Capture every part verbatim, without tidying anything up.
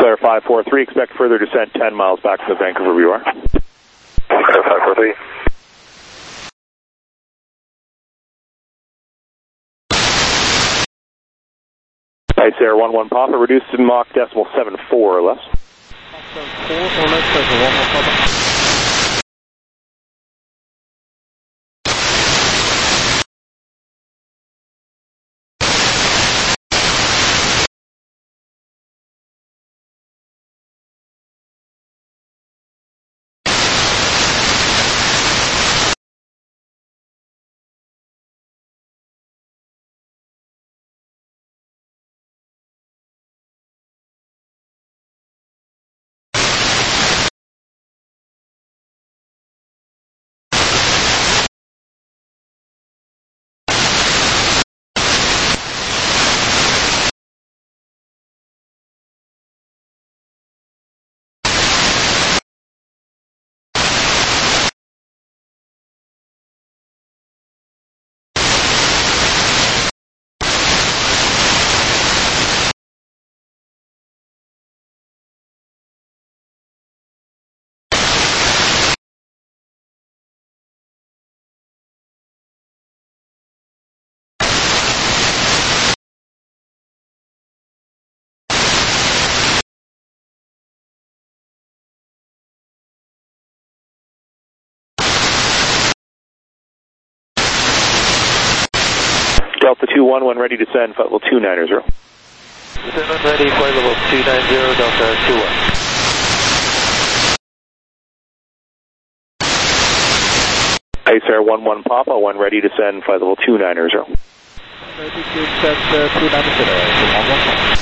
Flare five four three, expect further descent ten miles back to the Vancouver V O R. Flare five four three. Ice Air one one Papa, reduced in Mach decimal seven four or less. four or less, that's a one one Papa. Delta two one one ready to send, flight level two nine zero. seven ready, flight level two nine zero, Delta two one. Ice Air one one Papa, one ready to send, flight level two nine zero. Ready to send uh, two nine zero, one one Papa.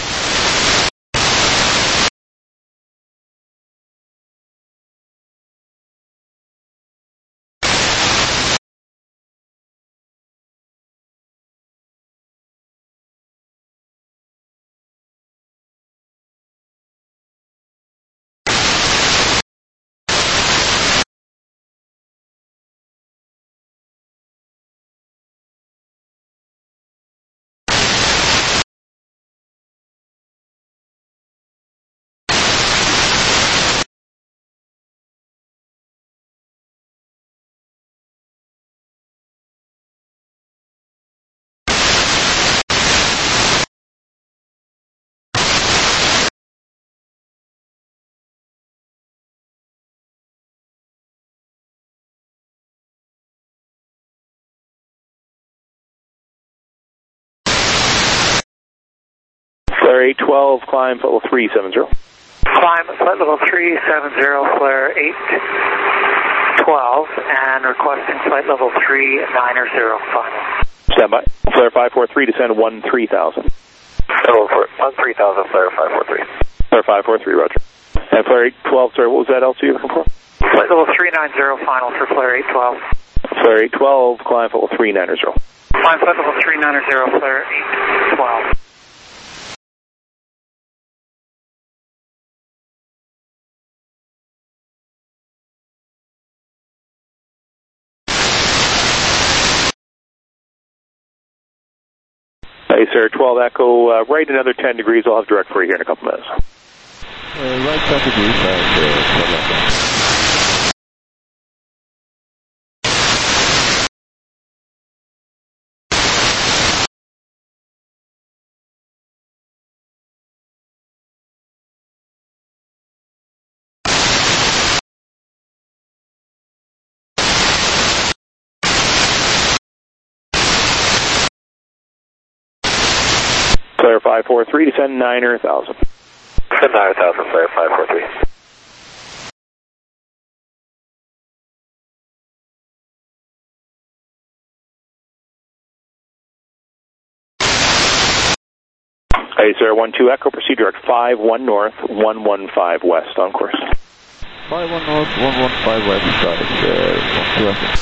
Flare eight twelve, climb flight level three seven zero. Climb flight level three seven zero, flare eight twelve, and requesting flight level three nine zero, final. Stand by. Flare five four three, descend one three thousand. Oh, one three thousand, flare five four three. Flare five four three, roger. And flare eight twelve, sorry, what was that L C you're looking for? Flight level three nine zero, final for flare eight twelve. Flare eight twelve, climb flight level three nine zero. Climb flight level three nine zero, flare eight twelve. Ice Air twelve Echo, uh, right another ten degrees, I'll have direct for you here in a couple minutes. Uh, right ten degrees, uh, Flare five four three, descend nine thousand. Descend nine thousand, flare five four three. Ice Air one two Echo, proceed direct five one north, one one five west on course. five one north, one one five west, got it, uh, one two Echo.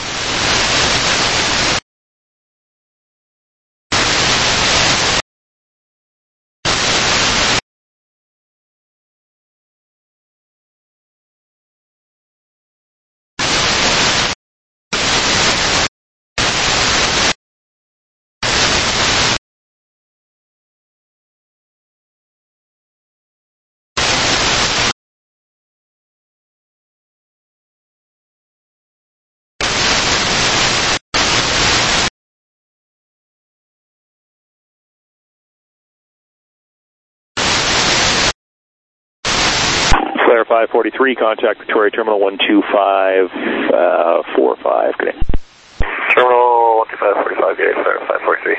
Flare five forty-three, contact Victoria Terminal one two five four five. Good day. Terminal one two five forty-five, good day, Flare five forty-three.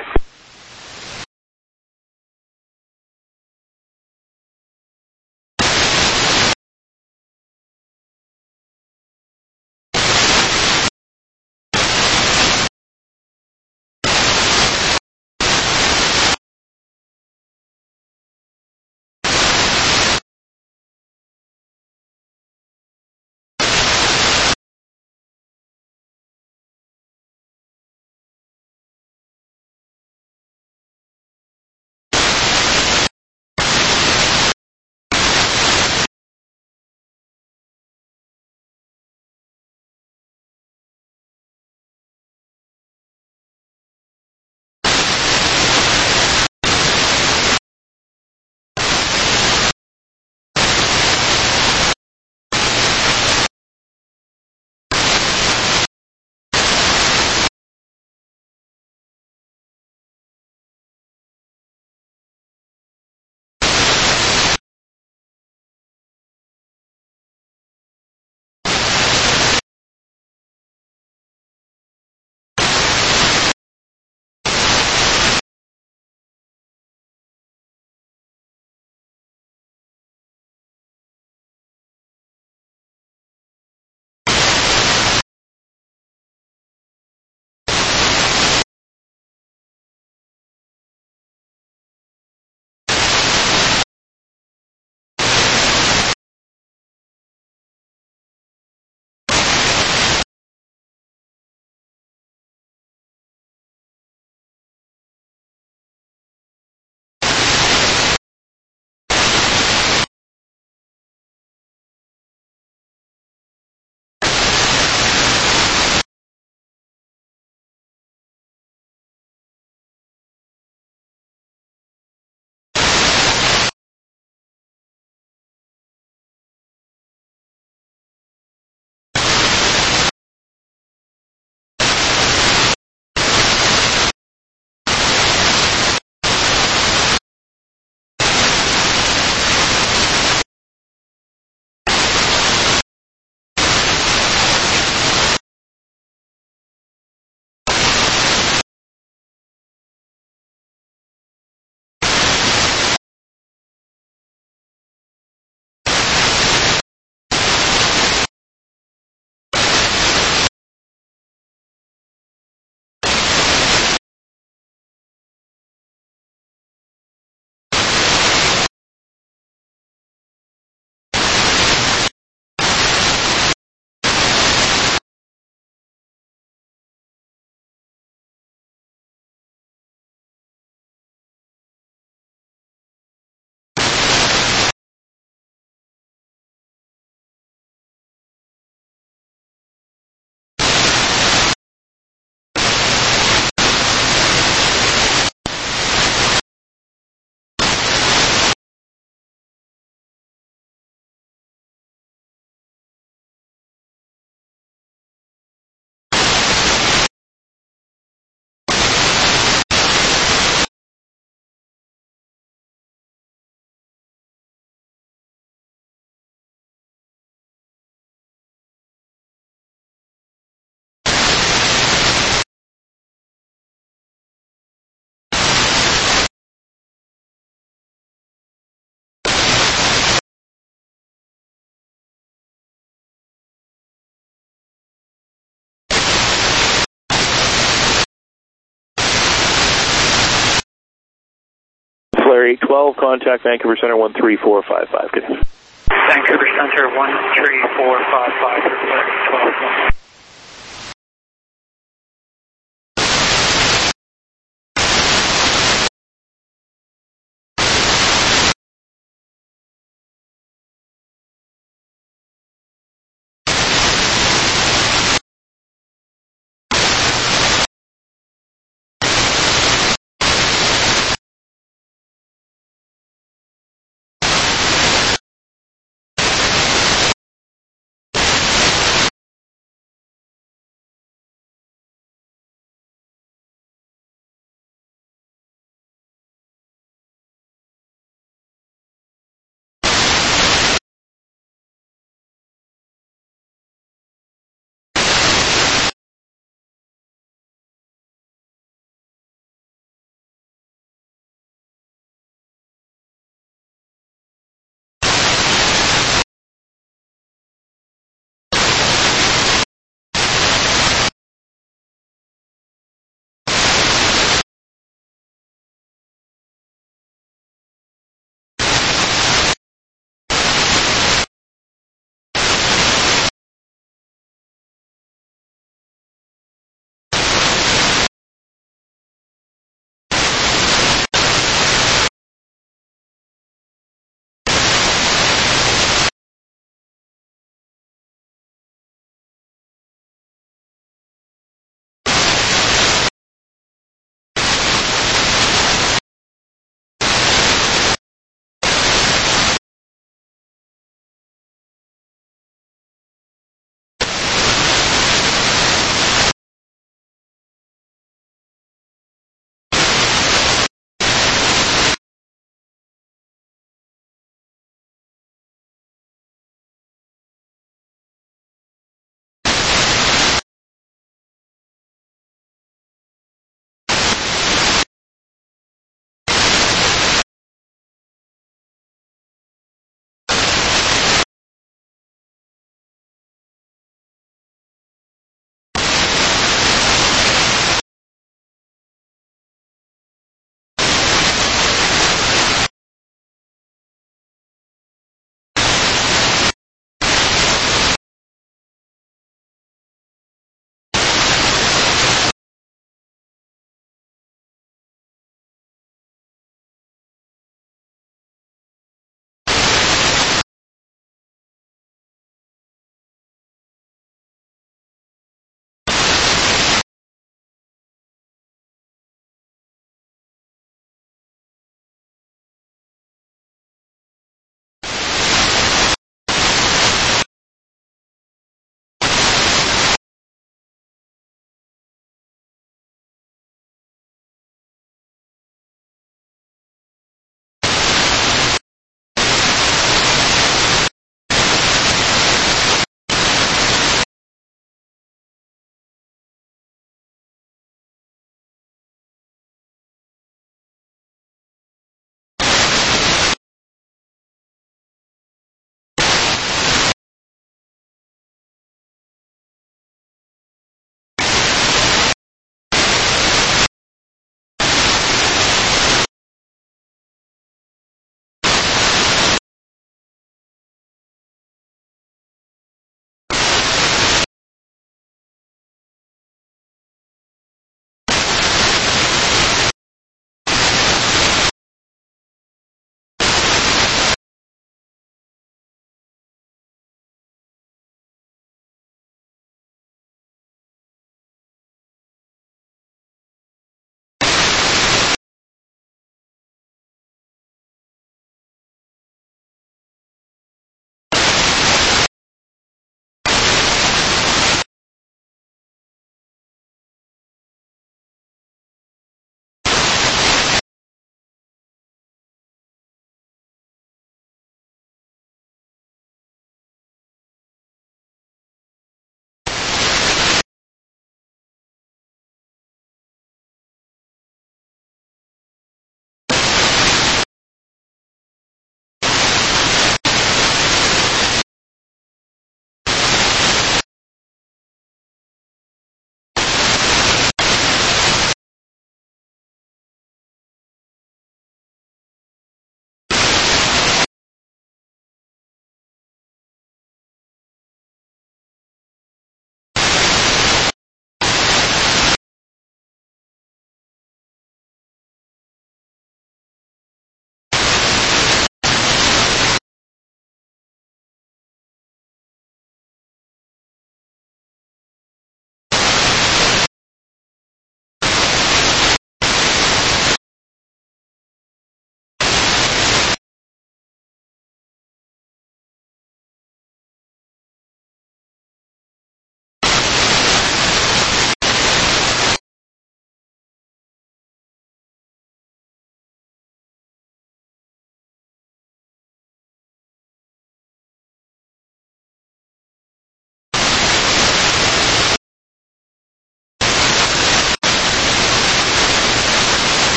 Flare eight twelve, contact Vancouver Center one three four five five. Good. Vancouver Center one three four five five for Flare eight twelve.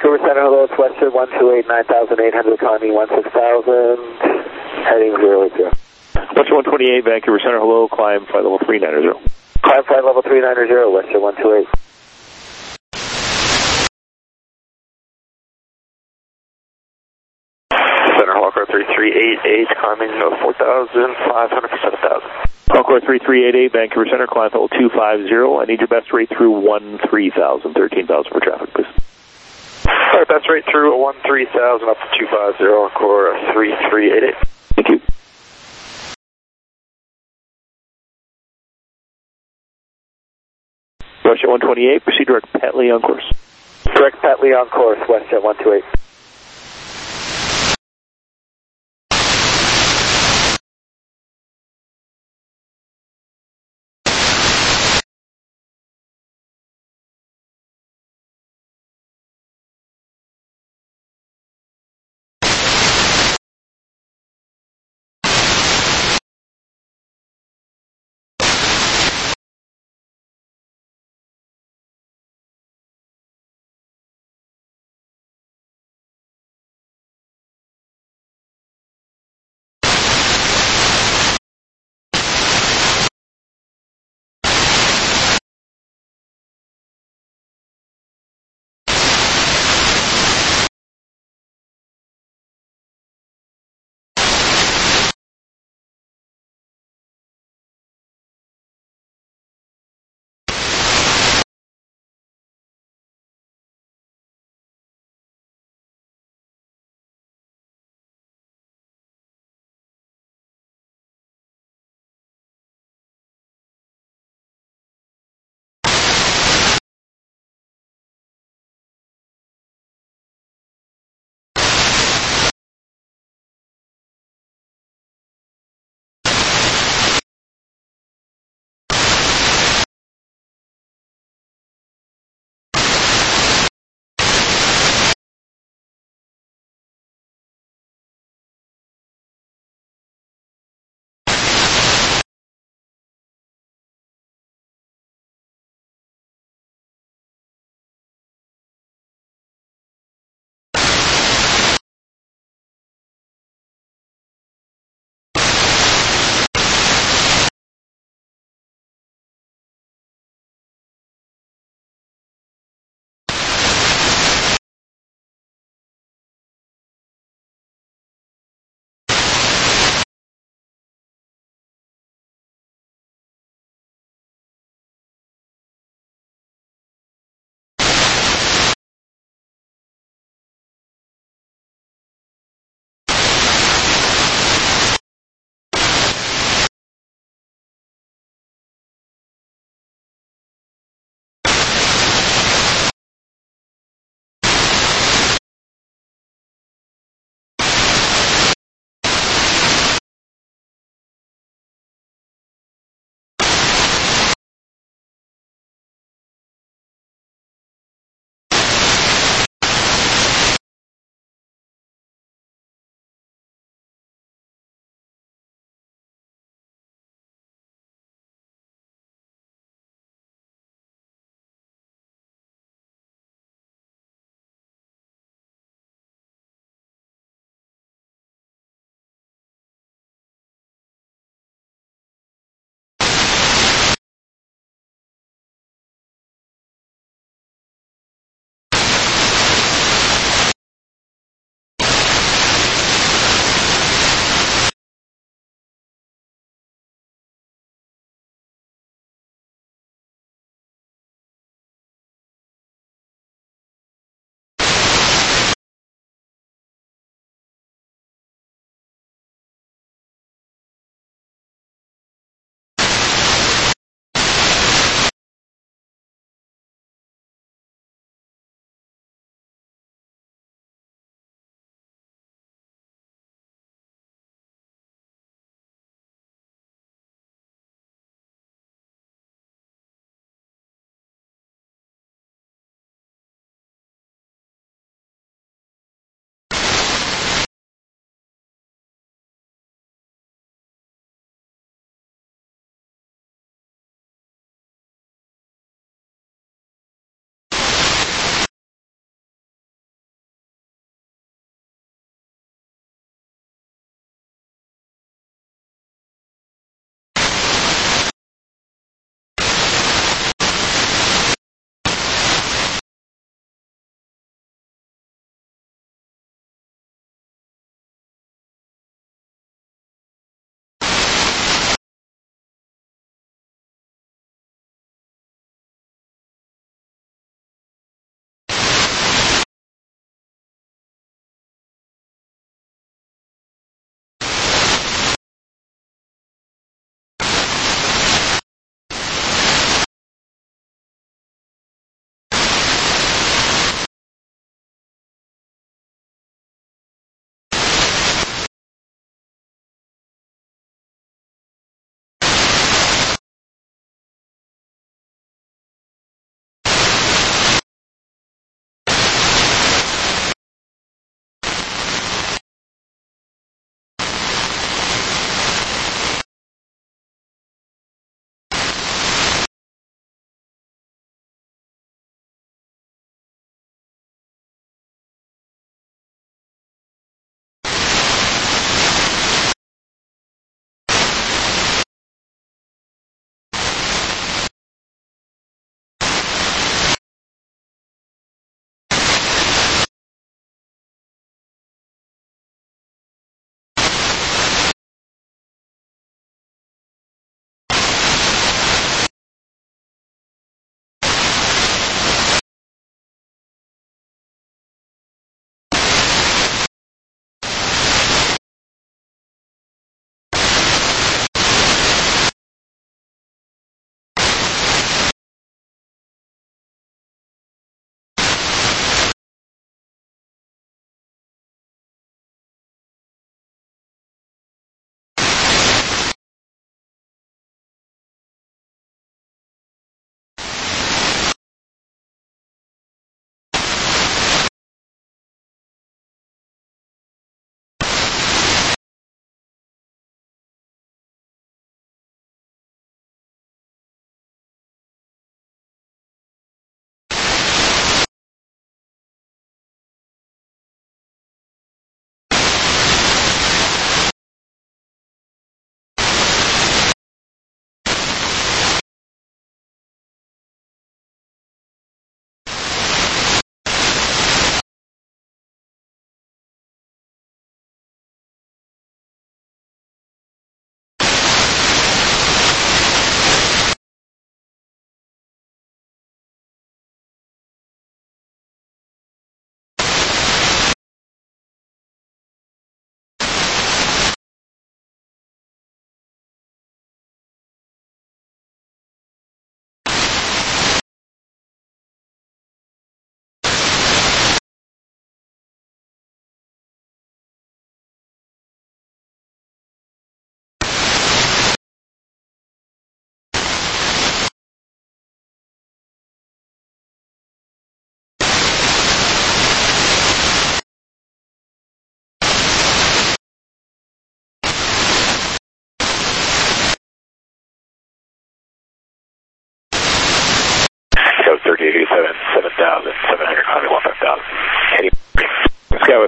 Vancouver Center, hello, it's Western one two eight, nine thousand eight hundred, climbing one six thousand, heading zero eight zero. Western one twenty-eight, Vancouver Center, hello, climb flight level three nine zero. Climb flight level three nine zero, Western one two eight. Center Hawker three three eight eight, climbing four thousand five hundred for seven thousand. Hawker three three eight eight, Vancouver Center, climb level two five zero. I need your best rate through one three thousand, thirteen thousand for traffic, please. All right, best rate through one three thousand up to two five zero, Encore three three eight eight. Thank you. WestJet one twenty-eight, proceed direct Petley on course. Direct Petley on course, WestJet one two eight.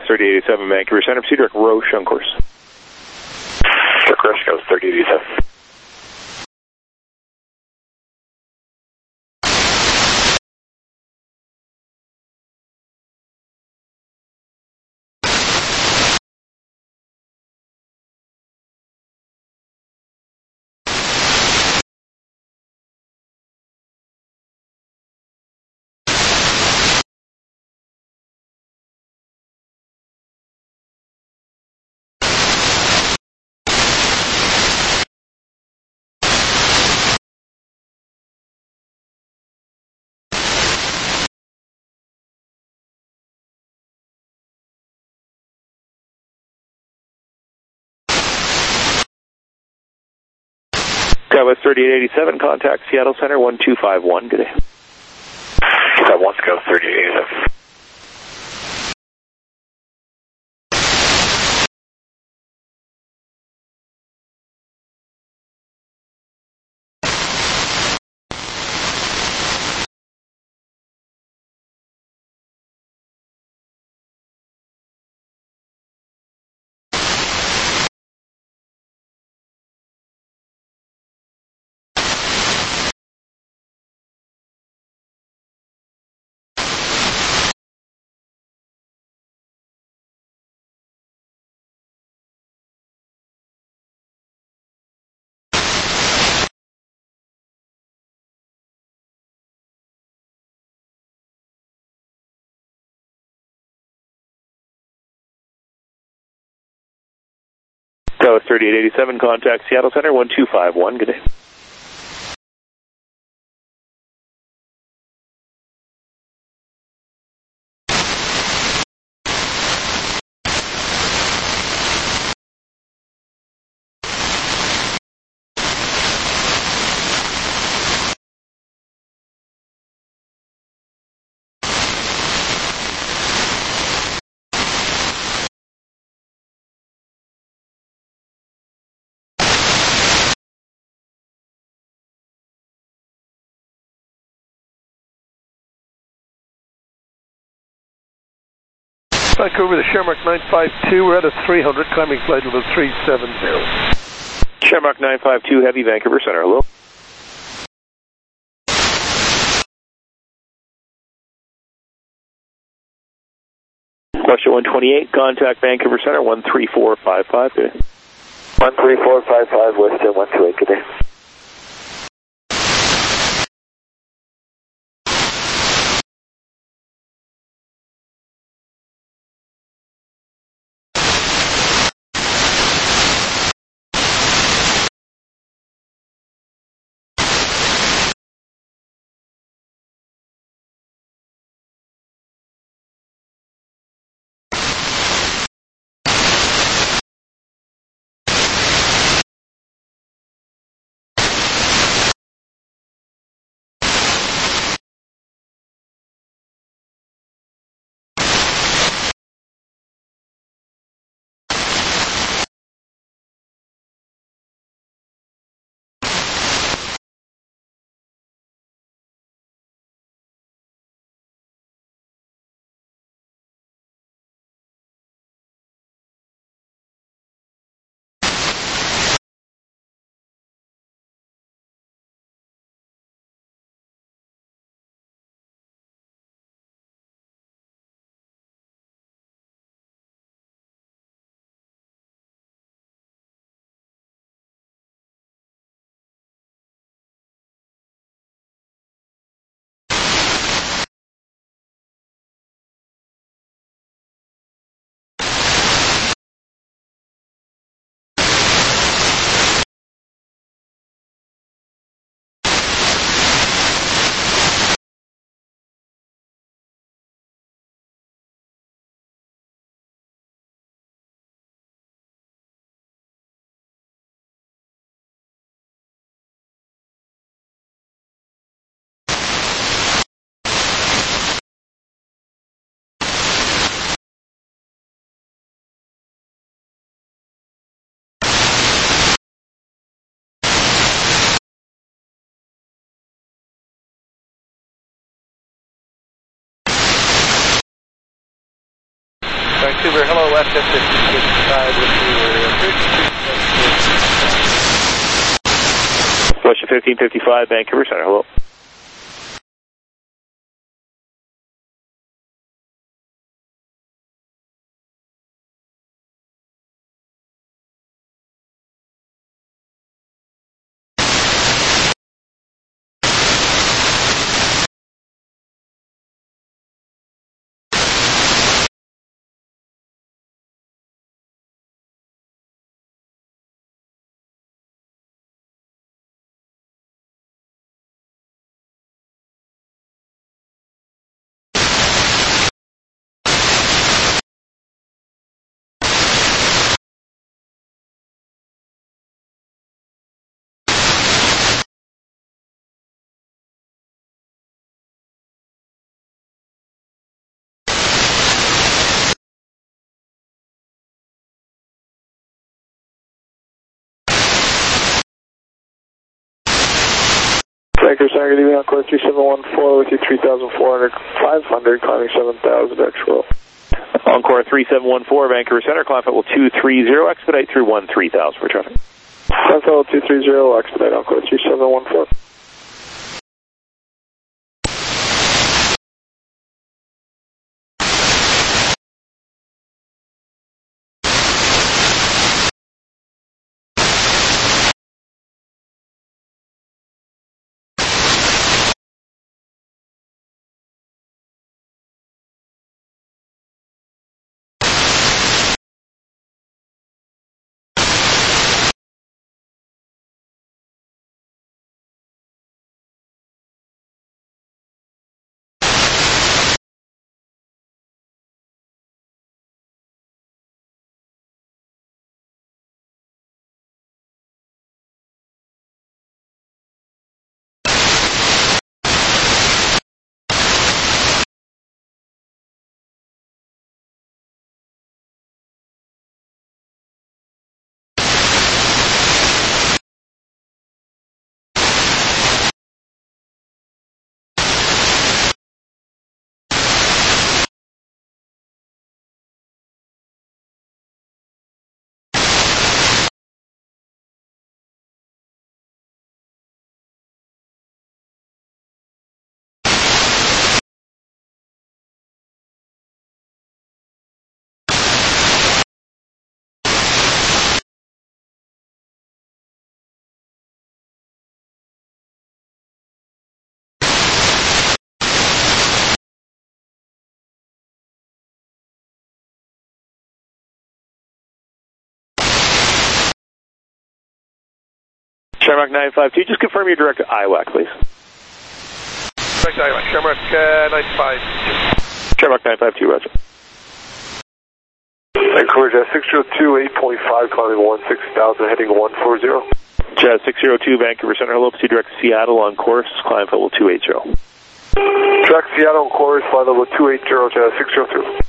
thirty eighty-seven, Vancouver Center. Proceed direct Roche on course. Direct Roche goes thirty eighty-seven. Southwest thirty-eight eighty-seven, contact Seattle Center one two five one. Good day. That wants to go thirty-eight eighty-seven. Southwest thirty-eight eighty-seven, contact Seattle Center one two five one. Good day. Vancouver to Shamrock nine five two, we're at a three hundred, climbing flight level three seven zero. Shamrock nine five two, Heavy, Vancouver Center. Hello. Question one twenty-eight, contact Vancouver Center one three four five five. Good day. one three four five five, Western one two eight, good day. Vancouver, hello, West F fifteen fifty-five with you. West fifteen fifty-five, Vancouver Center, hello. Vancouver Center, good evening, on course three seven one four with you, three thousand four hundred, five hundred, climbing seven thousand, actual. Encore three seven one four, Vancouver Center, climb level two three zero, expedite through one three thousand for traffic. Climb level two three zero, expedite on course three seven one four. Shamrock nine five two, just confirm your direct to I W A C, please. Direct I W A C, Shamrock uh, nine five two. Shamrock nine five two, roger. Vancouver Jazz six zero two, eight point five, climbing one six thousand, heading one four zero. Jazz six zero two, Vancouver Center, hello, proceed direct to Seattle on course, climb level two eighty. Track Seattle on course, flight level two eighty, Jazz six zero two.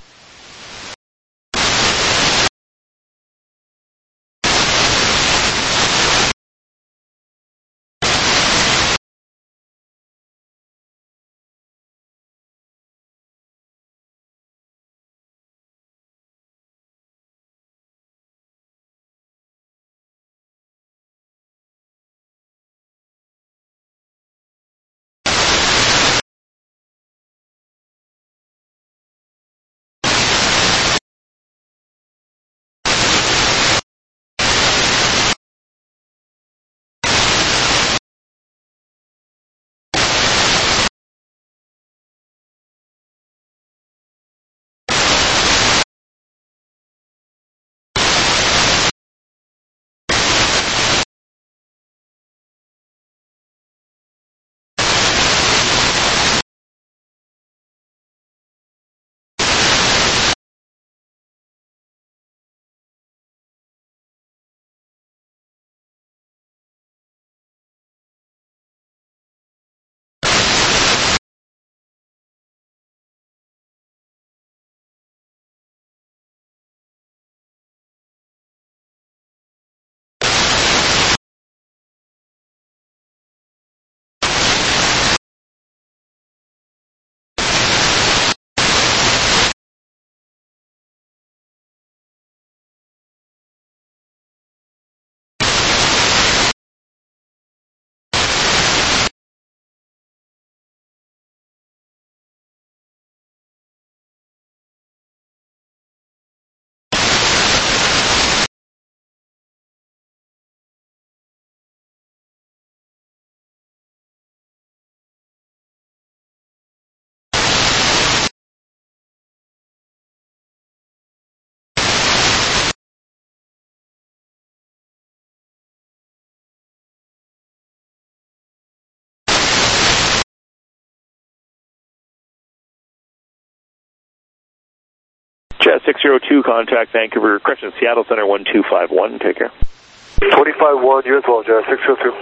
Jet six zero two, contact Vancouver, correction, Seattle Center one two five one, take care. twenty-five one, you as well, Jet six zero two.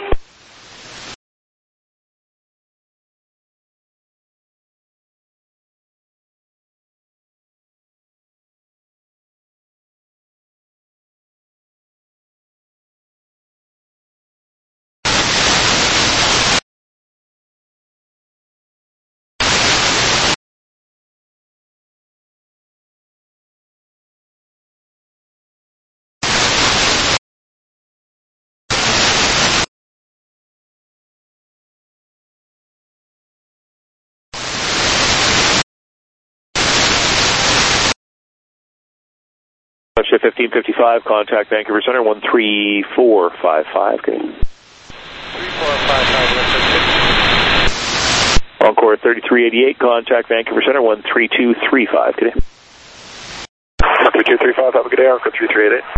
Ship fifteen fifty-five, contact Vancouver Center one three four five five, okay. three four five five, Encore thirty-three eighty-eight, contact Vancouver Center one three two three five, okay. one three two three five, have a good day, Encore three three eight eight.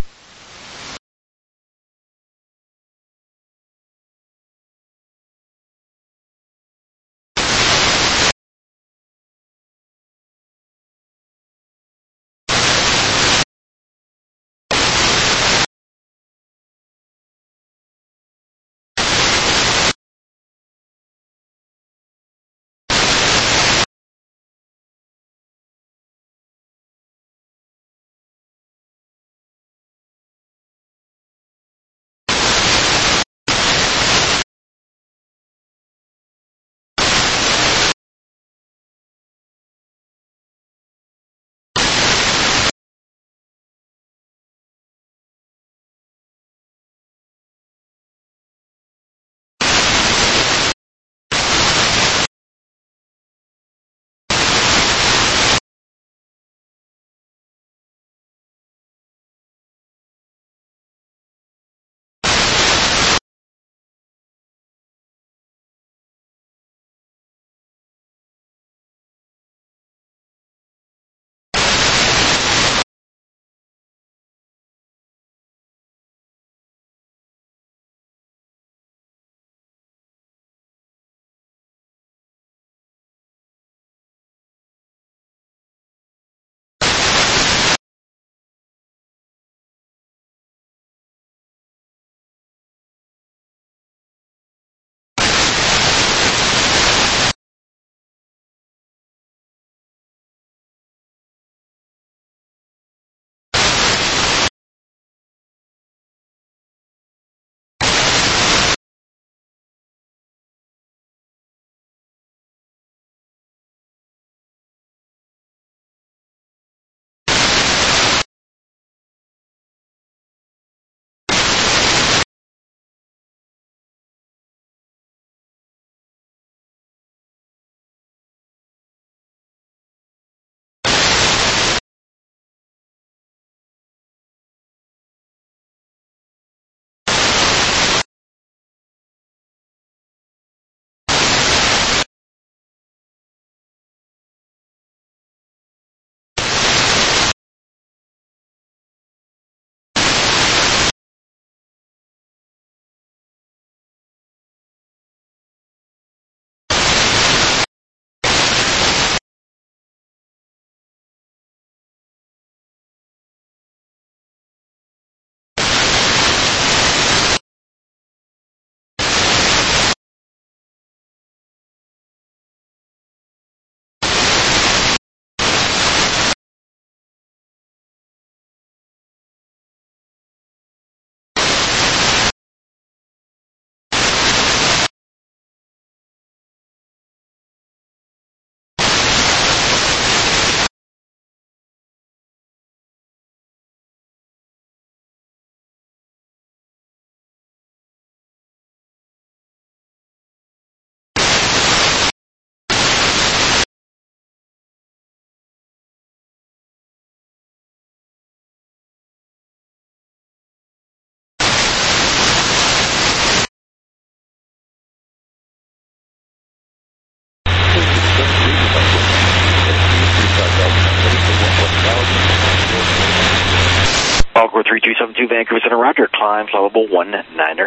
Encore three two seven two, Vancouver Center, roger. Climb flight level one ninety.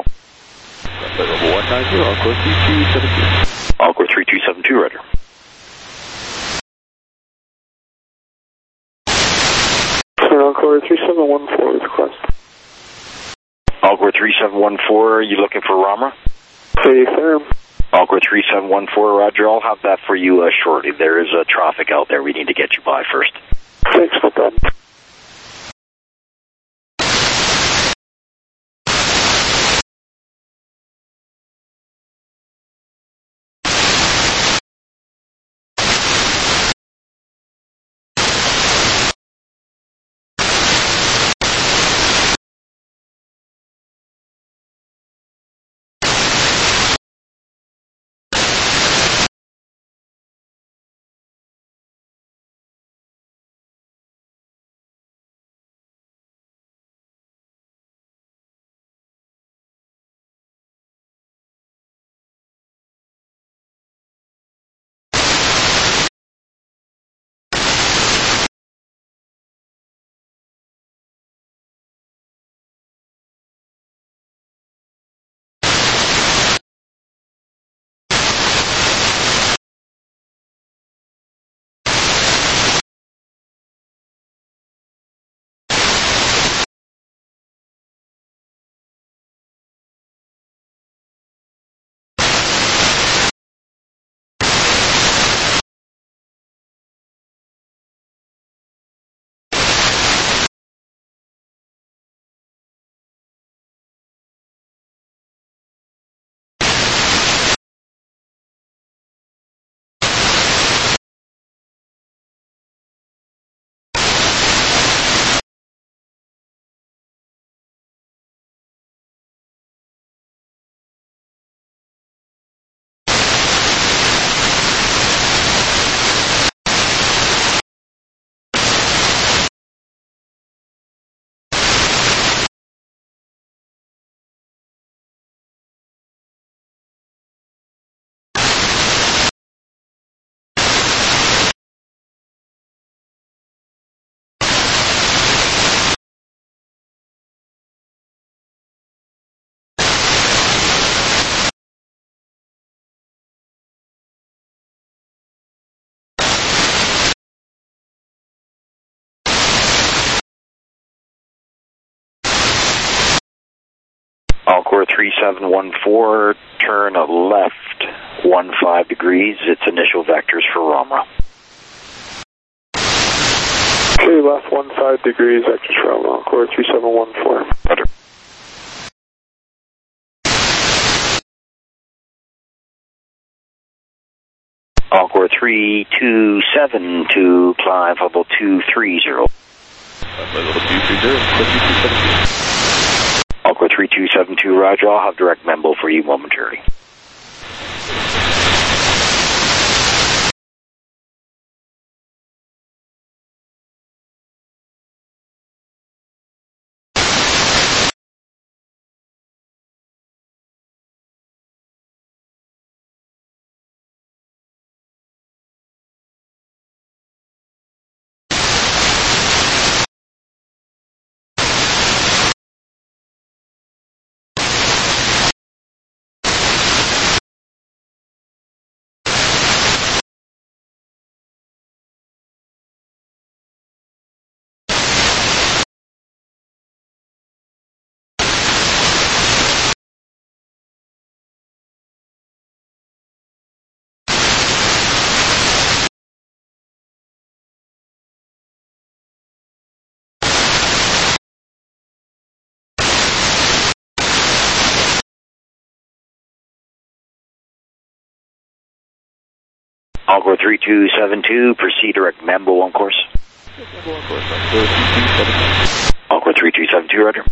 Flight level one ninety, Encore three two seven two. Encore three two seven two, roger. Encore three seven one four with request. Encore three seven one four, are you looking for Ramra? Hey, firm. Encore three seven one four, roger. I'll have that for you uh, shortly. There is uh, traffic out there we need to get you by first. Thanks, no problem. Encore three seven one four, turn left one five degrees. It's initial vectors for Ramra. Okay, left one five degrees, vectors from Encore three seven one four. Roger. Encore three two seven two, climb level two three zero. Encore three two seven two, roger. I'll have direct membo for you momentarily. Encore three two seven two, proceed direct membo on course. Encore three two seven two, roger.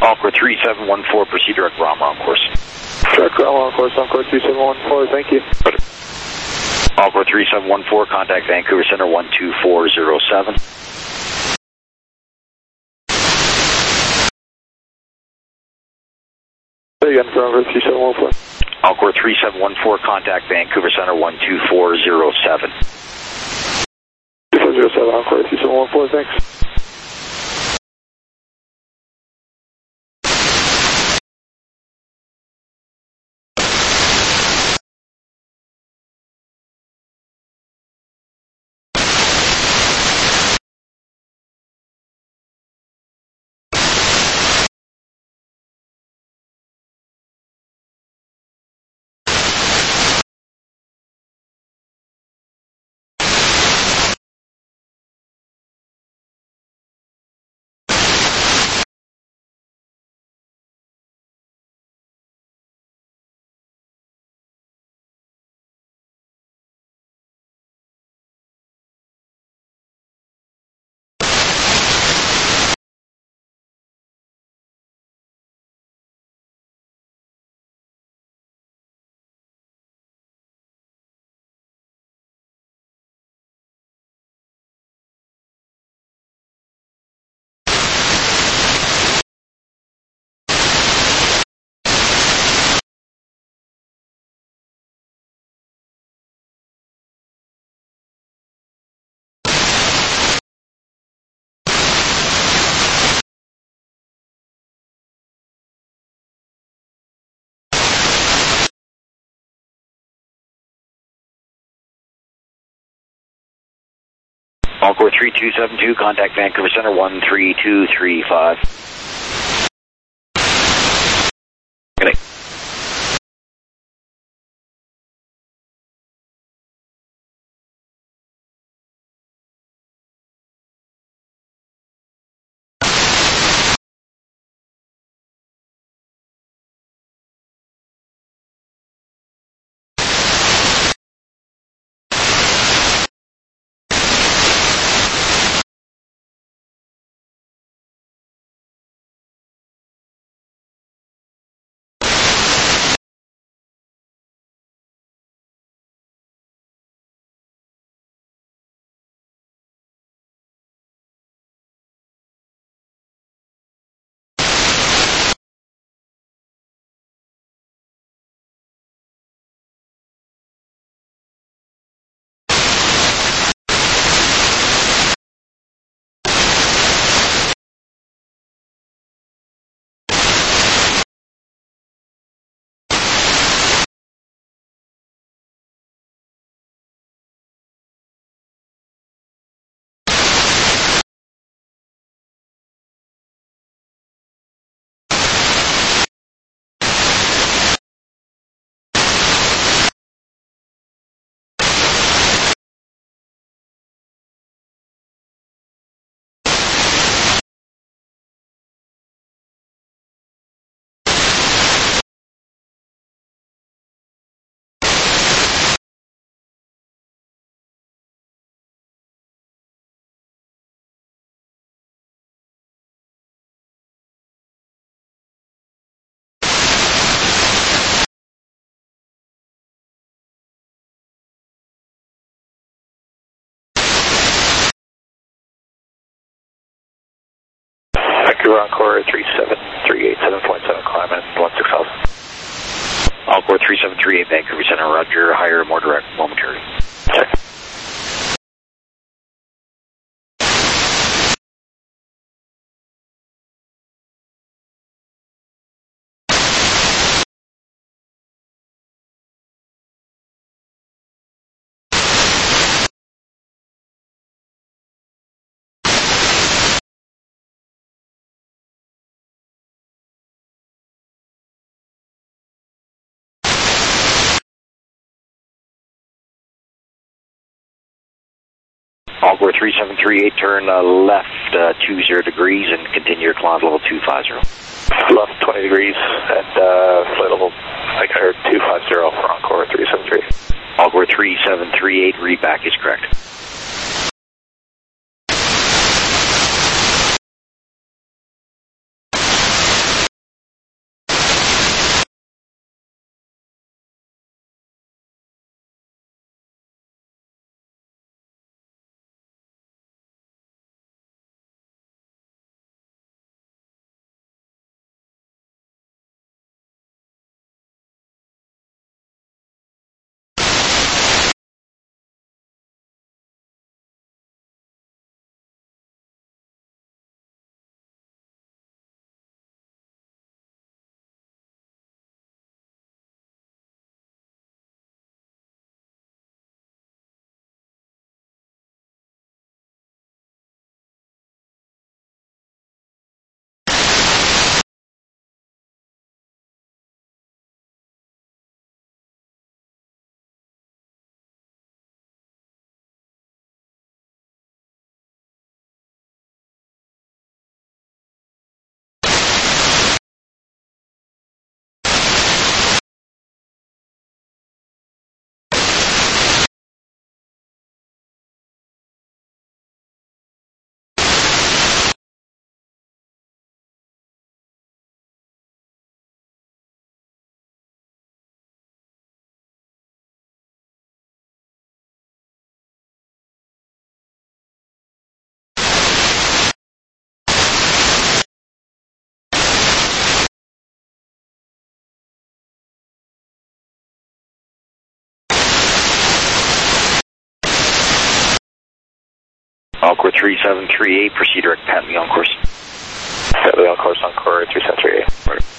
Encore three seven one four, proceed direct ground on course. Direct ground on course, Encore three seven one four, thank you. Encore three seven one four, contact Vancouver Center one two four zero seven. Say again for Encore three seven one four. Encore three seven one four, contact Vancouver Center one two four zero seven. two four zero seven, Encore three seven one four, thanks. Encore three two seven two, contact Vancouver Center one three two three five. Good night. Vancouver Encore three seven three eight, seven point seven, climb in one six thousand. Encore three seven three eight, Vancouver Center, roger, higher, more direct, momentarily. Check. Encore three seven three eight, turn uh, left uh, two zero degrees and continue your climb level two five zero. Left twenty degrees and uh, flight level, I think I heard two five zero for Encore three seven three. Encore three seven three eight, read back is correct. Encore three seven three eight, proceed direct Pat Leon course. Pat Leon course, Encore three seven three eight. Right.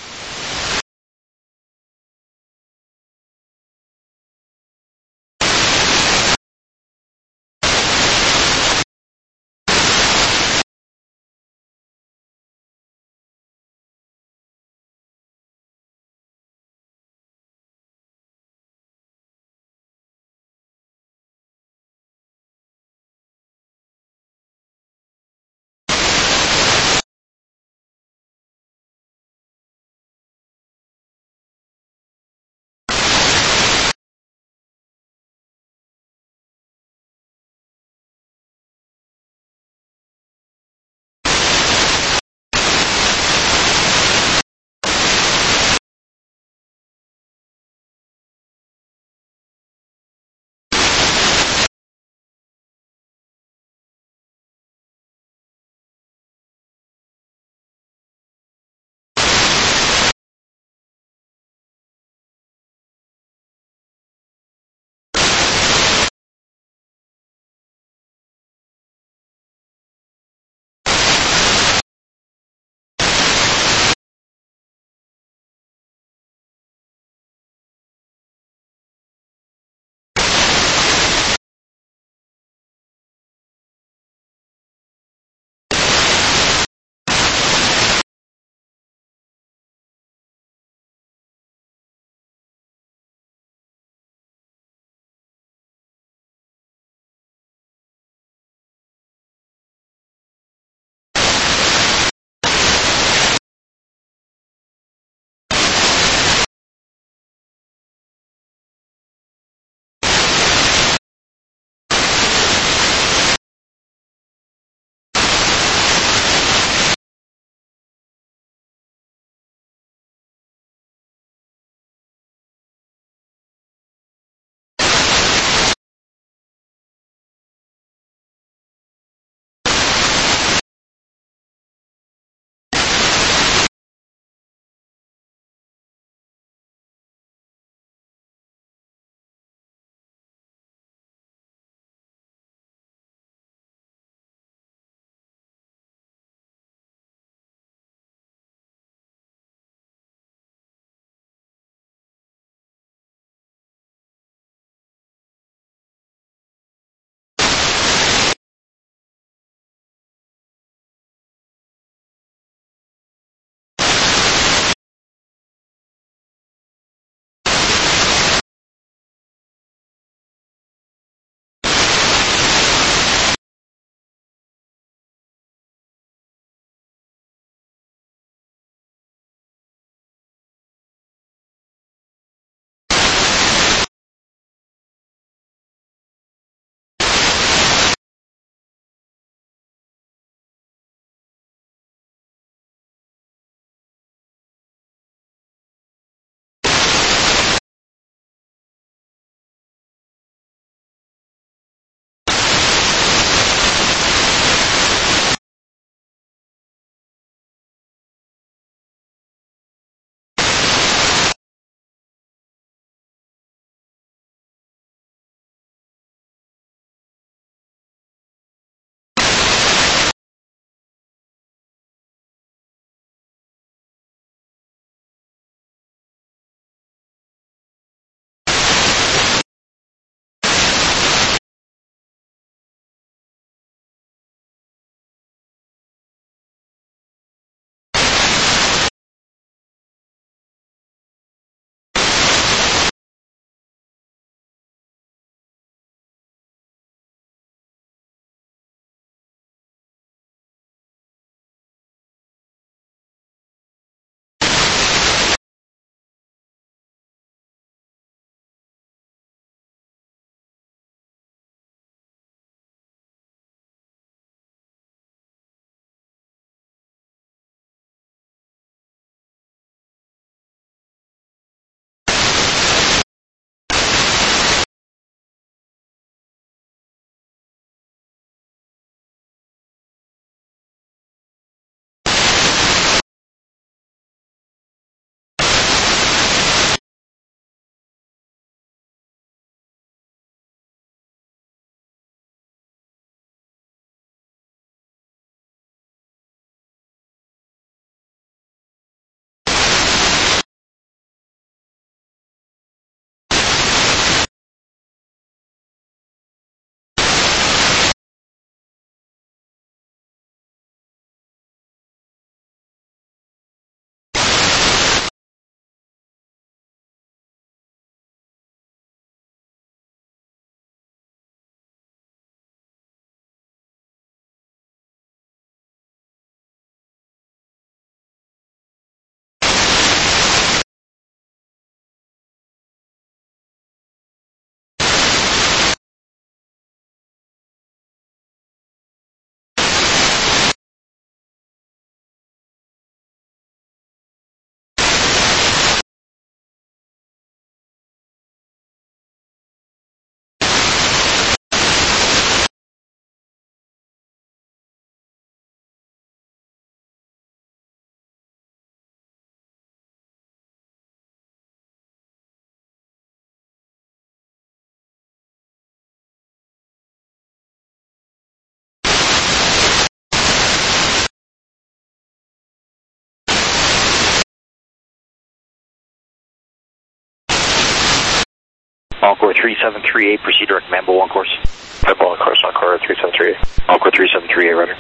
Encore three seven three eight, proceed direct Mambo on course. Mambo on course, Encore three seven three eight. Encore three seven three eight, Roger.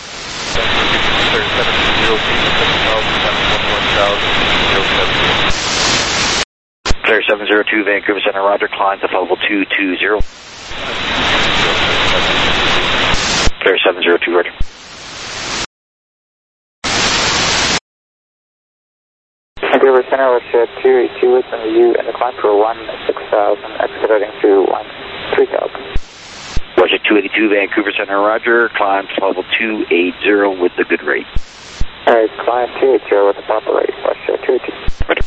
Clear seven zero two, Vancouver Center, Roger, climb to level two two zero. Clear seven zero two, Roger. Vancouver Center, was two eighty-two with the U and the climb for one six thousand, expediting to one three thousand. Russia two eighty-two, Vancouver Center, Roger, climb to level two eighty with the good rate. Alright, climb two eighty with the proper rate, Russia two eighty. Roger.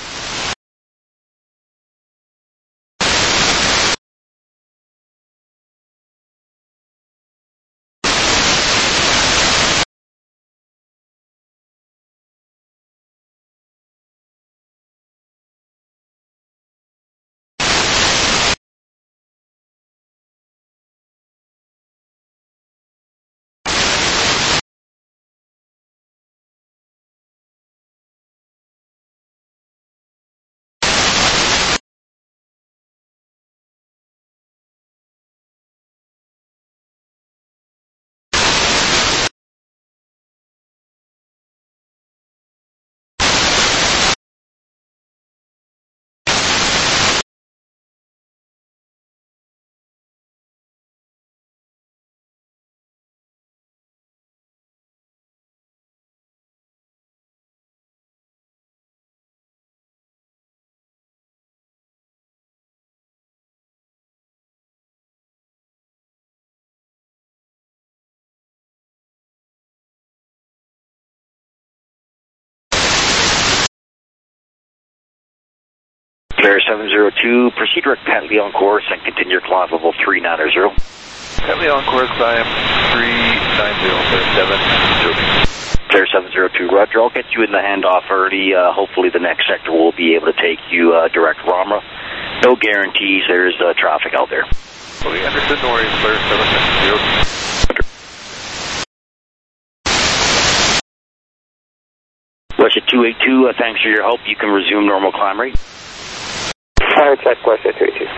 Clear seven zero two, proceed direct Pentley on course and continue your climb level three ninety. Pentley on course, climb three ninety, clear seven zero. Clear seven zero two, Roger. I'll get you in the handoff early. Uh, hopefully the next sector will be able to take you uh, direct Ramra. No guarantees, there's uh, traffic out there. Okay, understood, no worries, clear seven zero. Russia two eighty-two, uh, thanks for your help. You can resume normal climb rate. Alright, check Russia two eighty-two.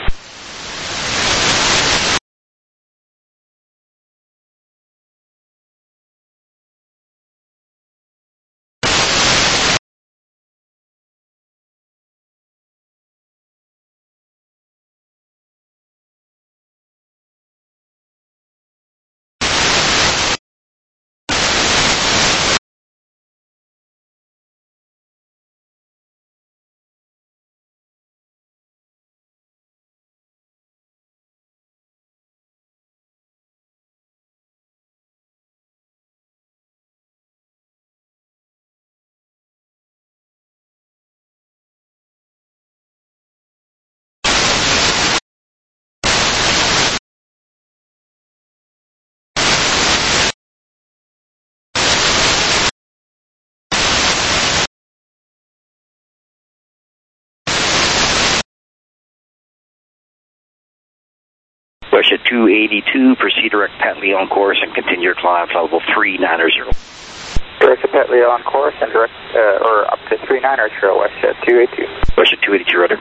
Russia two eighty-two, proceed direct Pentley on course and continue your climb to level three ninety. Direct to Pentley on course and direct, uh, or up to three ninety, Russia two eighty-two. Russia two eighty-two, Roger.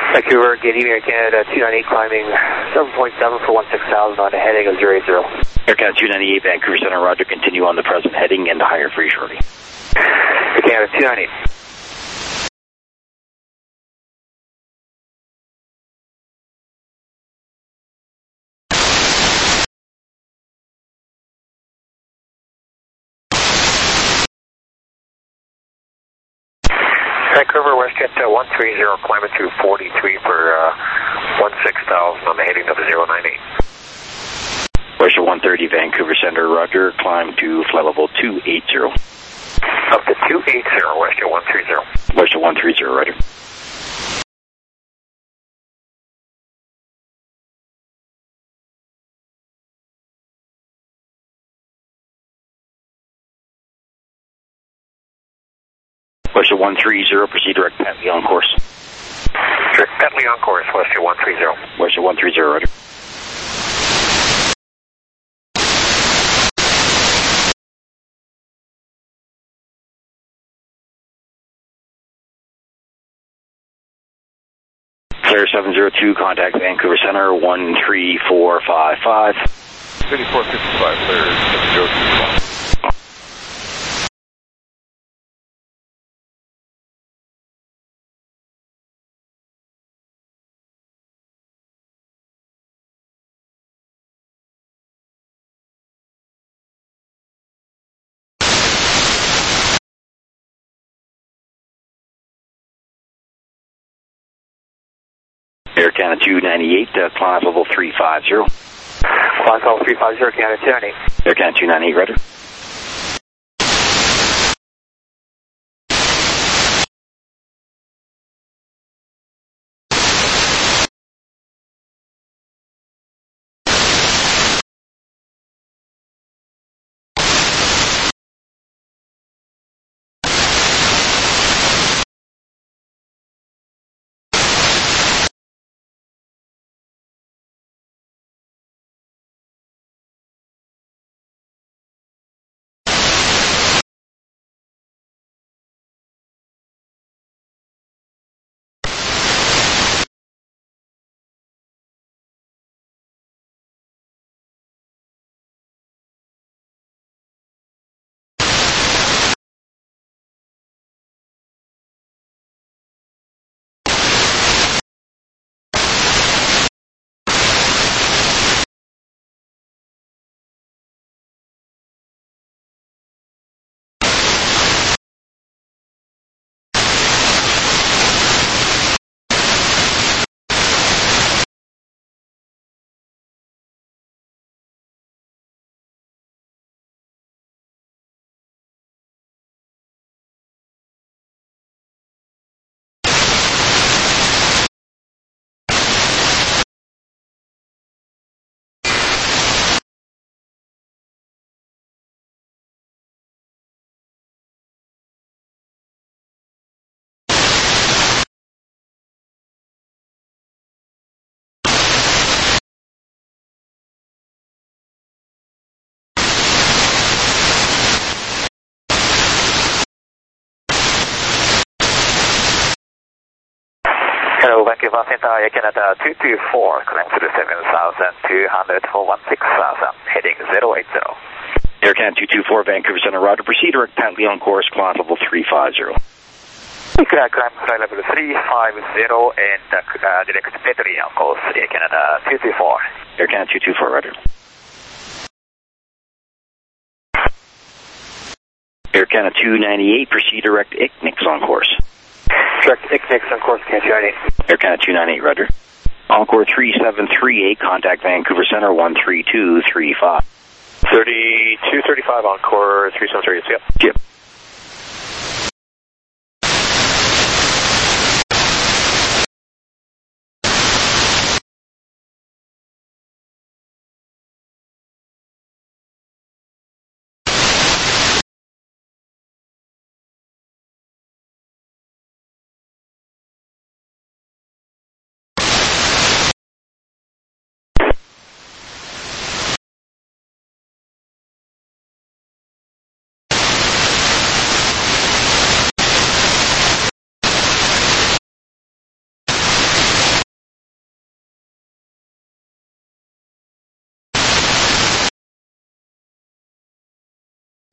Vancouver, Getty, Air Canada two ninety-eight climbing seven point seven for one six thousand on a heading of zero eight zero. Air Canada two ninety-eight, Vancouver Center, roger, continue on the present heading and higher free shortly. Air Canada two ninety-eight. Vancouver, WestJet uh, one three zero, climbing through forty-three for uh, one six thousand on the heading of zero nine eight. WestJet one thirty, Vancouver Center, roger, climb to flight level two eighty. Up to two eighty, WestJet one three zero. WestJet one thirty, roger. WestJet one thirty, proceed direct Bentley on course. Direct Bentley on course, WestJet one thirty. WestJet one thirty, roger. Clear seven zero two, contact Vancouver Center, one three four five five. thirty-four fifty-five, clear seven zero two. Air Canada two ninety-eight, uh, climb level three five zero. Climb level three five zero, Canada two ninety-eight. Air Canada two ninety-eight, roger. Hello, Vancouver Center, Air Canada two two four, climb to the seven thousand two hundred for one six thousand, heading zero eight zero. Air Canada two two four, Vancouver Center, roger, proceed direct Bentley on course, climb level three five zero. Clear, climb flight level three five zero and uh, direct Bentley on course, Air Canada two two four. Air Canada two two four, roger. Air Canada two ninety-eight, proceed direct I C N I C on course. Direct I C N I C on course, Canada two ninety-eight. Air Canada two ninety-eight, roger. Encore three seven three eight, contact Vancouver Center, one three two three five. thirty-two thirty-five, Encore three seven three eight, yep. Yep.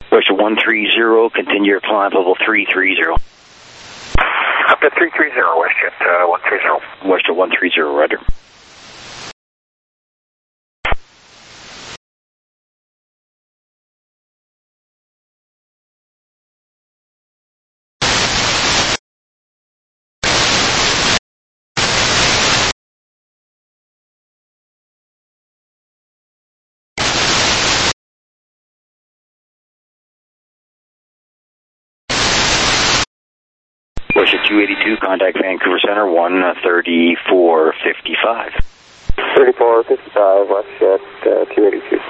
Westjet one three zero, continue your climb level three three zero. Up to three three zero, Westjet uh, one three zero. Westjet one three zero, roger. Westjet two eighty-two, contact Vancouver Center, one thirty-four fifty-five. thirty-four fifty-five, Westjet uh, two eighty-two.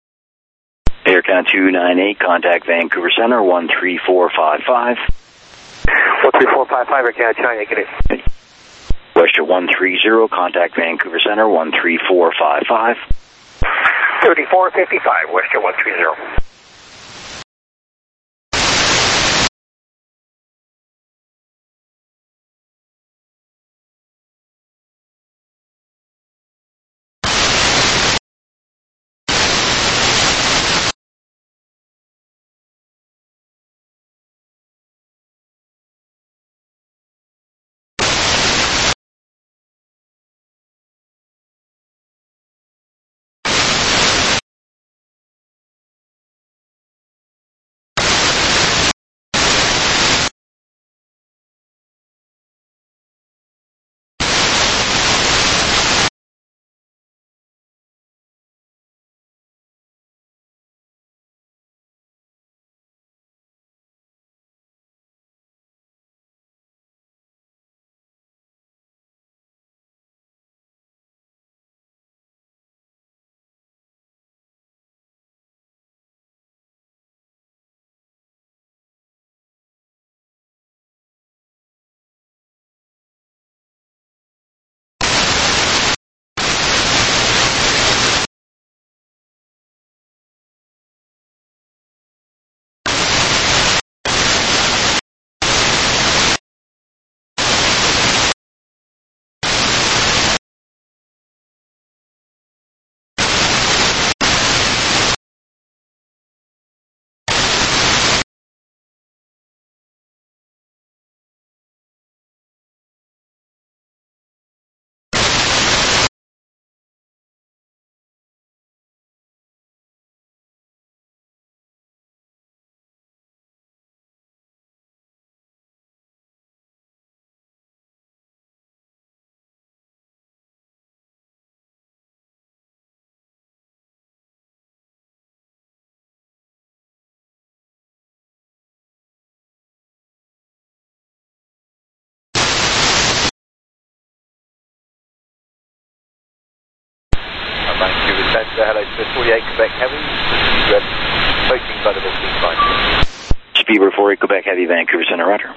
Air Count two nine eight, contact Vancouver Center, one three four five five. one three four five five, Air Canada China, get it. Western one three zero, contact Vancouver Center, one three four five five. thirty-four fifty-five, Western one three zero. Vancouver Centre, hello to forty-eight Quebec Heavy, posting by the Boston line. Speedbird forty-eight Quebec Heavy, Vancouver Center, roger.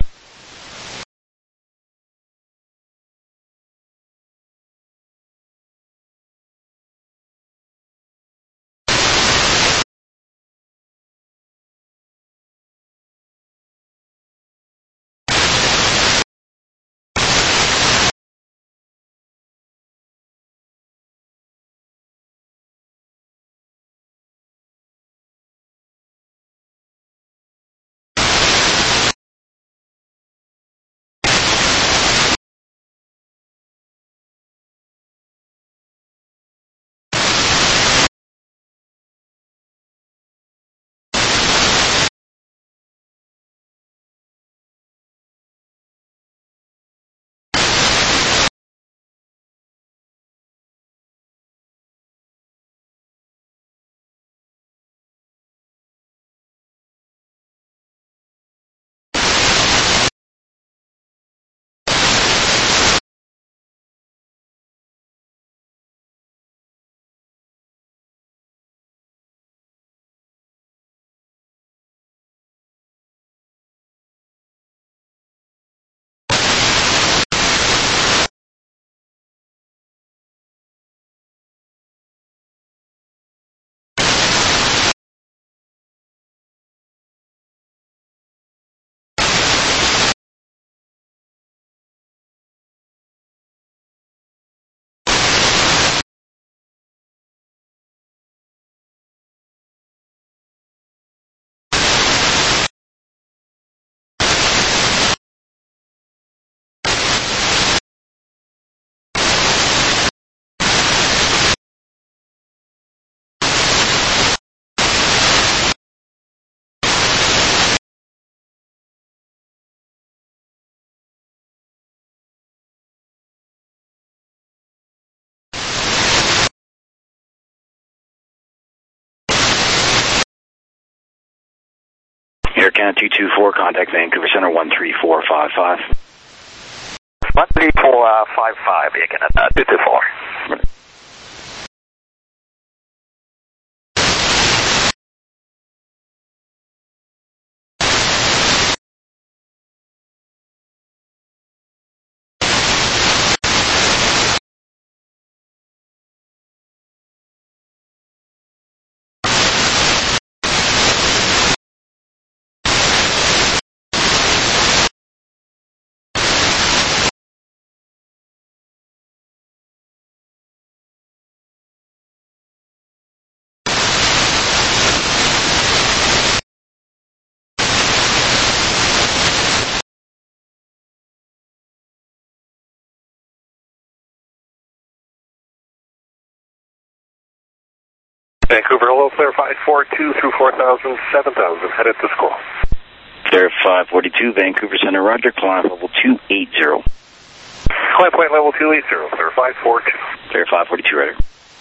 Air Canada two two four, contact Vancouver Center, one three four five five. one three four five five, Air Canada two two four. Vancouver, hello, Flare five four two through four thousand, seven thousand, headed to school. Flare five forty-two, Vancouver Center, Roger, climb level two eighty. Climb point level two eighty, Flare five four two. Flare five forty-two, Roger.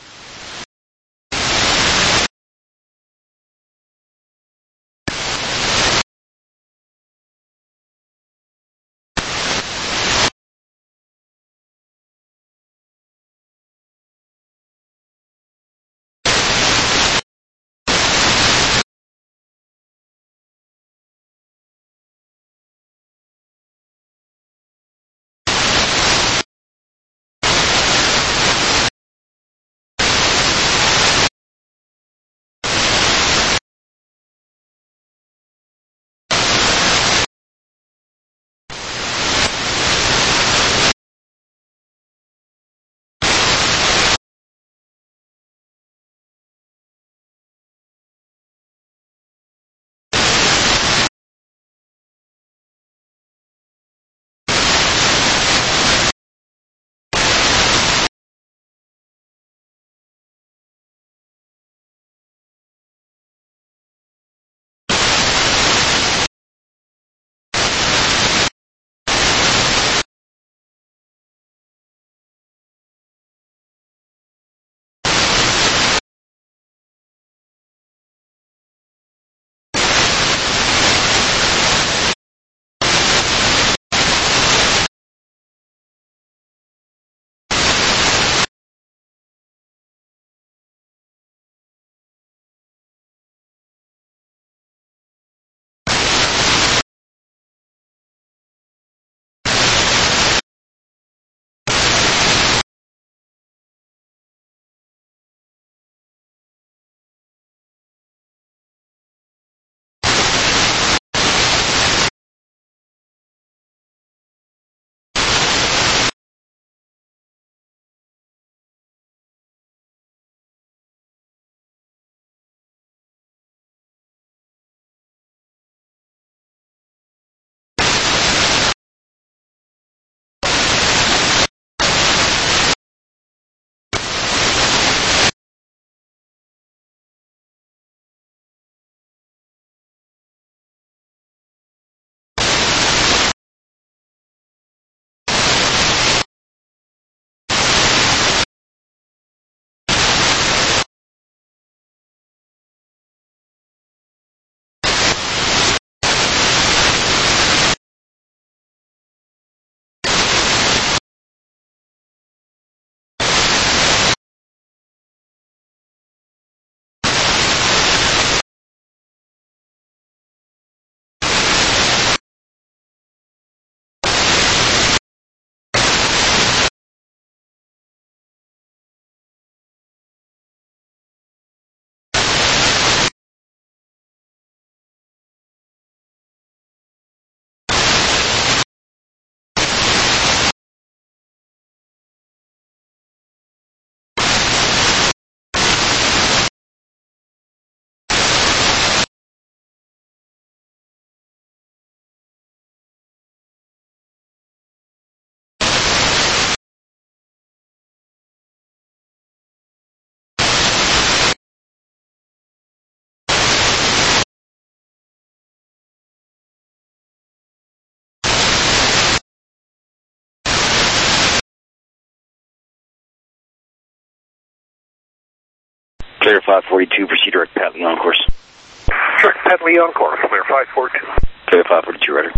Clear five forty-two, proceed direct Pat Lee on course. Direct Pat Lee on course, Clear five four two. Clear five forty-two, Roger.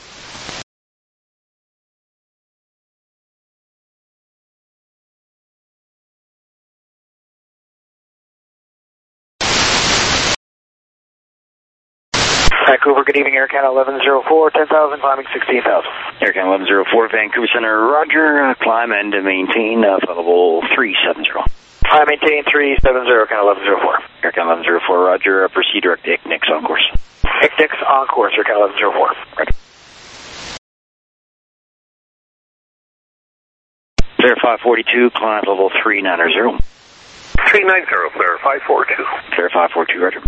Vancouver, good evening, Air Canada eleven oh four, ten thousand, climbing sixteen thousand. Air Canada eleven oh four, Vancouver Center, Roger, uh, climb and maintain uh, level three seventy. I maintain three seventy, Canada eleven oh four. Air Canada eleven oh four, Roger, uh, proceed direct to I C N I X on course. I C N I X on course, Air Canada eleven oh four. Right. Clear five forty-two, climb level three ninety. three ninety, Clear five four two. Clear five forty-two, Roger.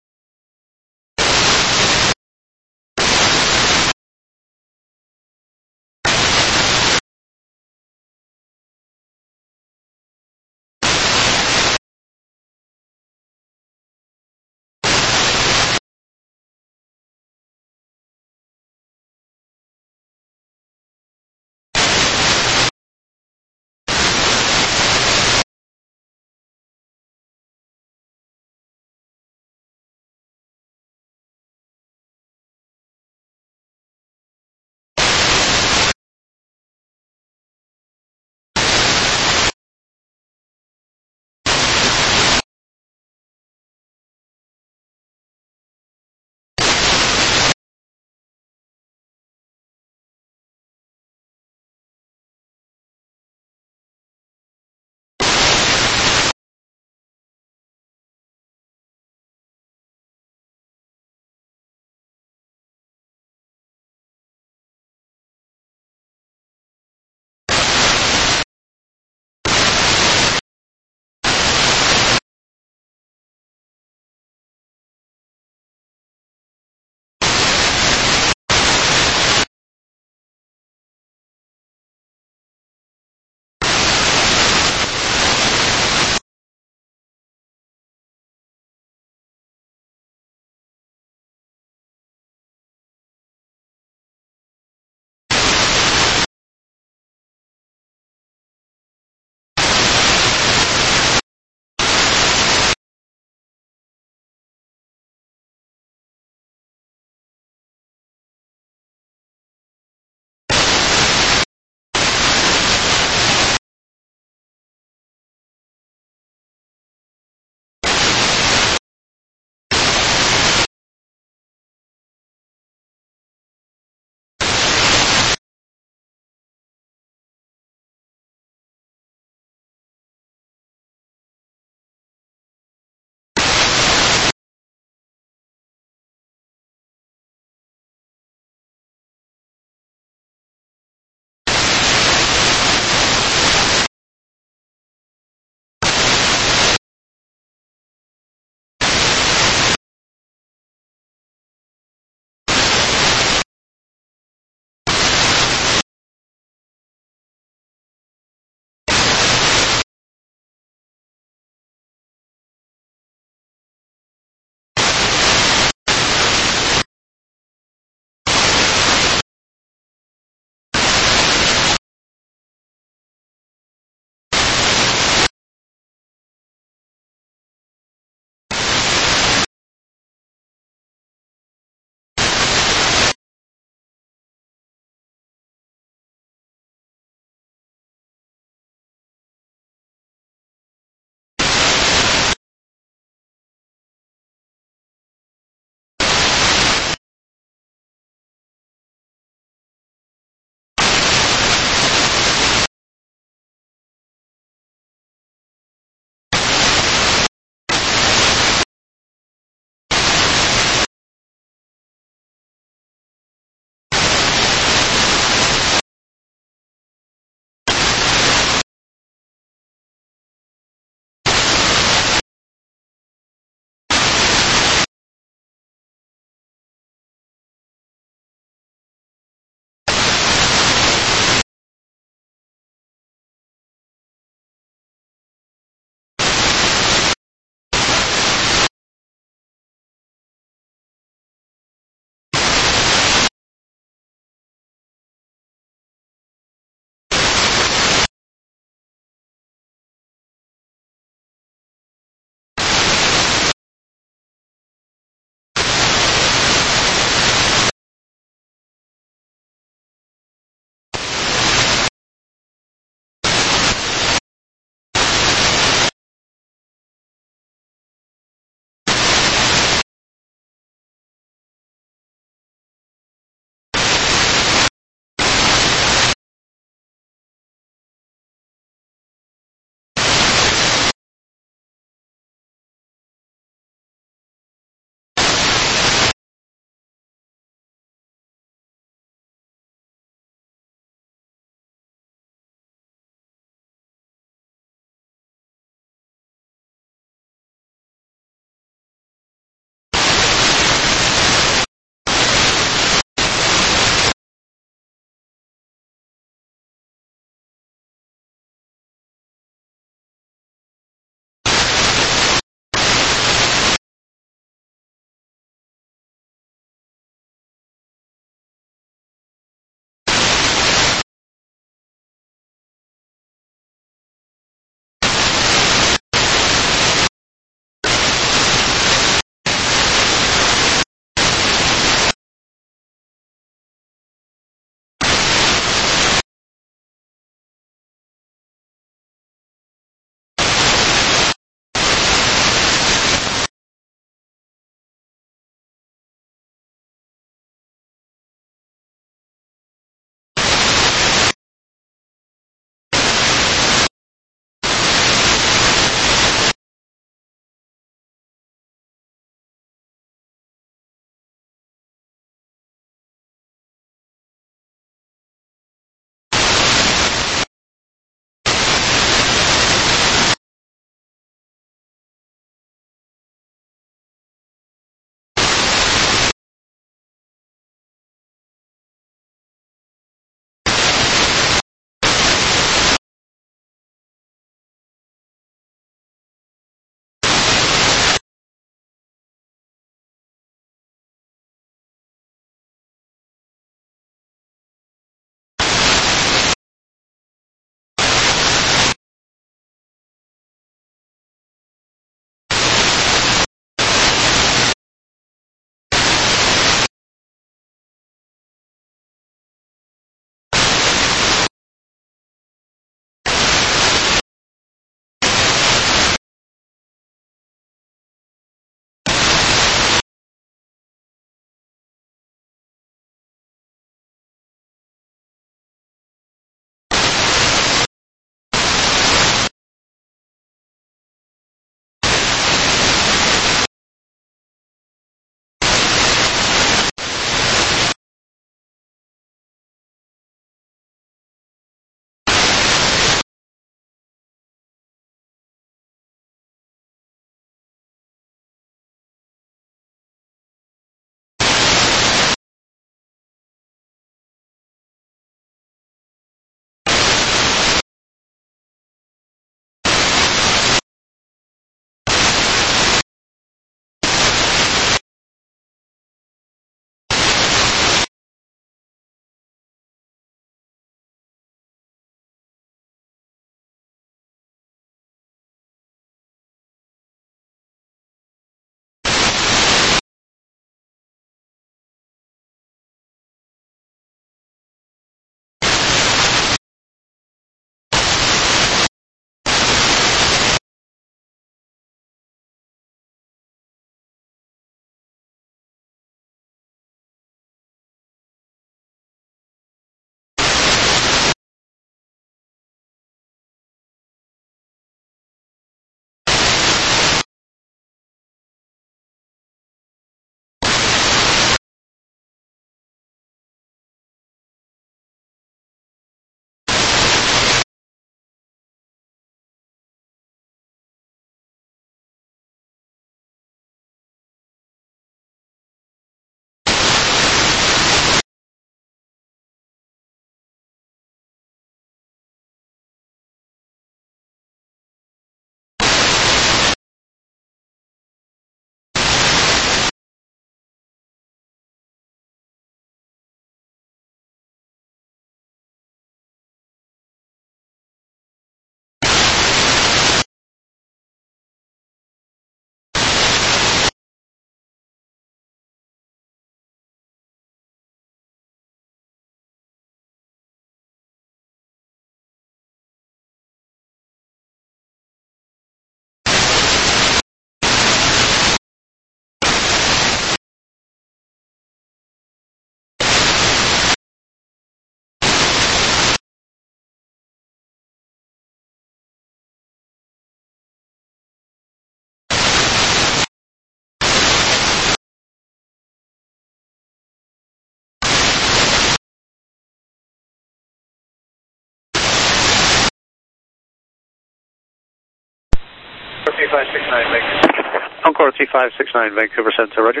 three five six nine, Vancouver. Encore three five six nine, Vancouver Centre, roger.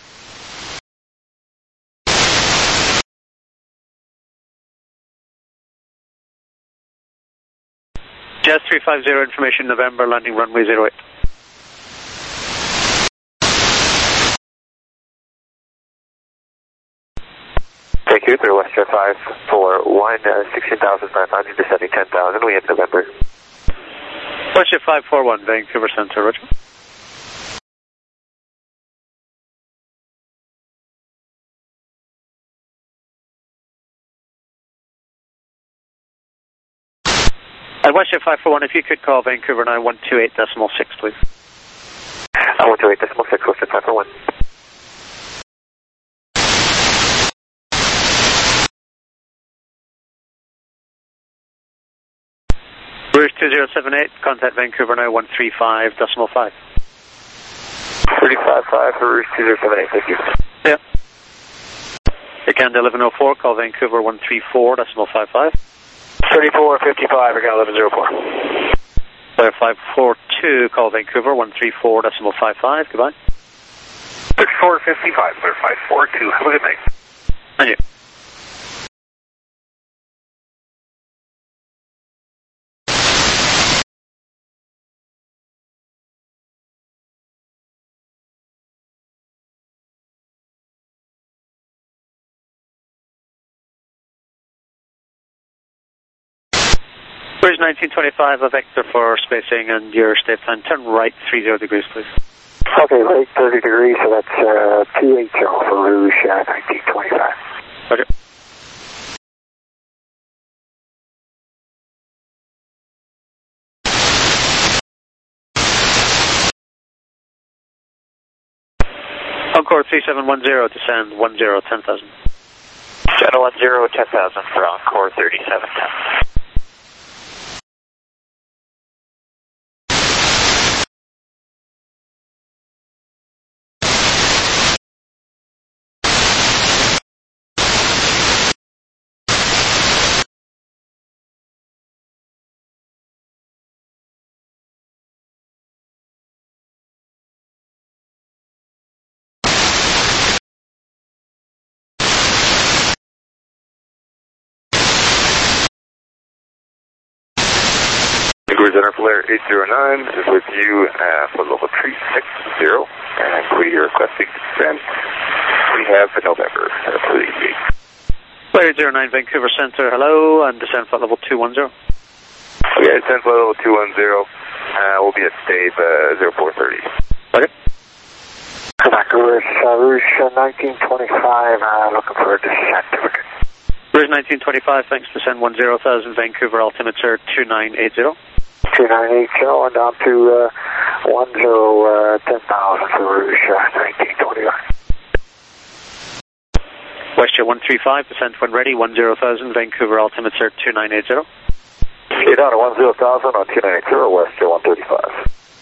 Jazz three five zero, information November, landing runway zero eight. Thank you, through Westjet five four one, uh, sixteen thousand five hundred, descending ten thousand, we hit November. Westjet five four one, Vancouver Centre, roger. At Westjet five four one, if you could call Vancouver now one two eight decimal six, please. Uh, one two eight decimal six, Westjet five four one. Rouge two zero seven eight, contact Vancouver now one three five decimal five. three five five for Rouge two zero seven eight, thank you. Yeah. Canada eleven oh four, call Vancouver one three four decimal five five. thirty-four fifty-five, Canada eleven oh four. Player five four two, call Vancouver one three four decimal five five, goodbye. thirty-four fifty-five, player five four two, have a good night. Thank you. Bridge nineteen twenty-five, a vector for spacing and your state time. Turn right three zero degrees, please. Okay, right thirty degrees, so that's uh, two eighty for Rouge uh, nineteen twenty-five. Roger. Encore three seven one zero, descend one zero, ten thousand. Channel one zero, ten thousand for Encore thirty-seven ten. Center Flare eight zero nine is with you uh, for level three six zero, and including your requesting to descend. We have the November uh, for the evening. Flare eight zero nine, Vancouver Centre, hello, and descend flight level two one zero. Okay, descend flight level two one zero, uh, we'll be at Stave uh, zero four thirty. Okay. Quebec Rouge, uh, Rouge uh, nineteen twenty-five, uh, looking for a descent certificate. Rouge nineteen twenty-five, thanks, descend one zero thousand, Vancouver altimeter two nine eight zero. two nine eight zero and down to uh, one zero, uh, ten thousand for Rouge uh, nineteen twenty-five. Westjet one three five, descent when ready, one zero thousand, Vancouver altimeter two nine eight zero. Get down to one zero thousand on two nine eight zero, Westjet one thirty-five.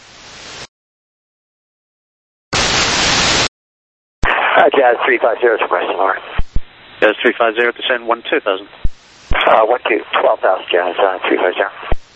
Uh, Jazz three five zero to Preston North. Jazz three five zero, descend one two thousand. Uh, one two, twelve thousand, Jazz uh, three five zero.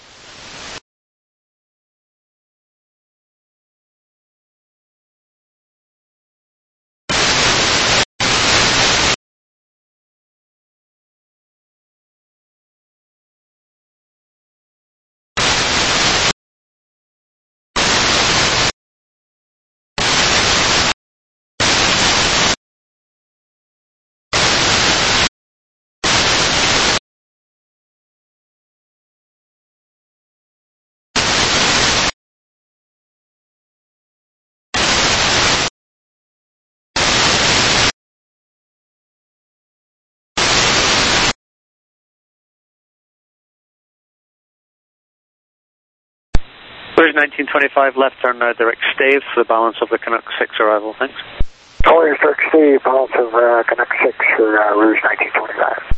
Rouge nineteen twenty-five, left turn now, direct Stave for the balance of the Canuck six arrival, thanks. Always direct Steve, balance of uh, Canuck six for uh, Rouge nineteen twenty-five.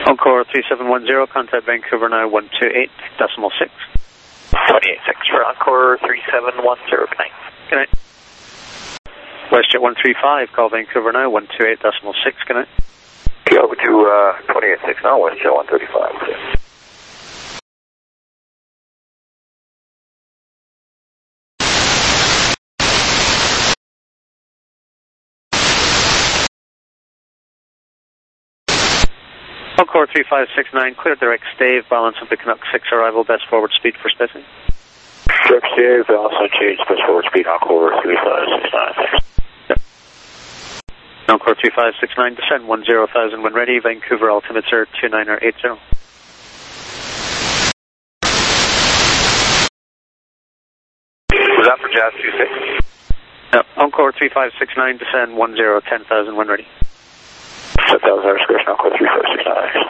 Encore three seven one zero, contact Vancouver now one two eight decimal six. twenty-eight six for Encore three seven one zero, good night. Good night. WestJet one three five, call Vancouver now one two eight decimal six, good night. Okay, over to uh, twenty-eight six now, WestJet one thirty-five. Okay. Encore three five six nine, clear direct stave, balance of the Canuck six arrival, best forward speed for spacing. Direct stave, balance unchanged, best forward speed, Encore three five six nine, thanks. Yep. Encore three five six nine, descend one zero thousand when ready, Vancouver altimeter two nine eight zero. Was that for Jazz two six? Yep. Encore three five six nine, descend one zero ten thousand when ready. ten thousand air square, Encore three five six nine.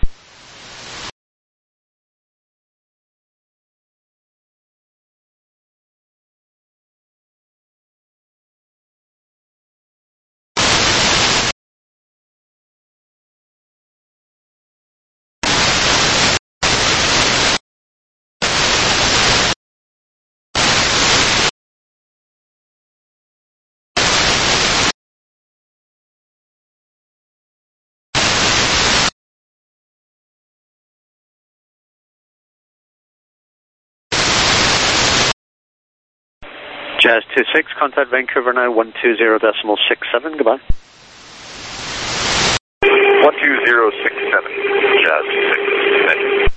Jazz two six, contact Vancouver now one two zero decimal six seven, goodbye. one two zero six seven, Jazz two six, thank you.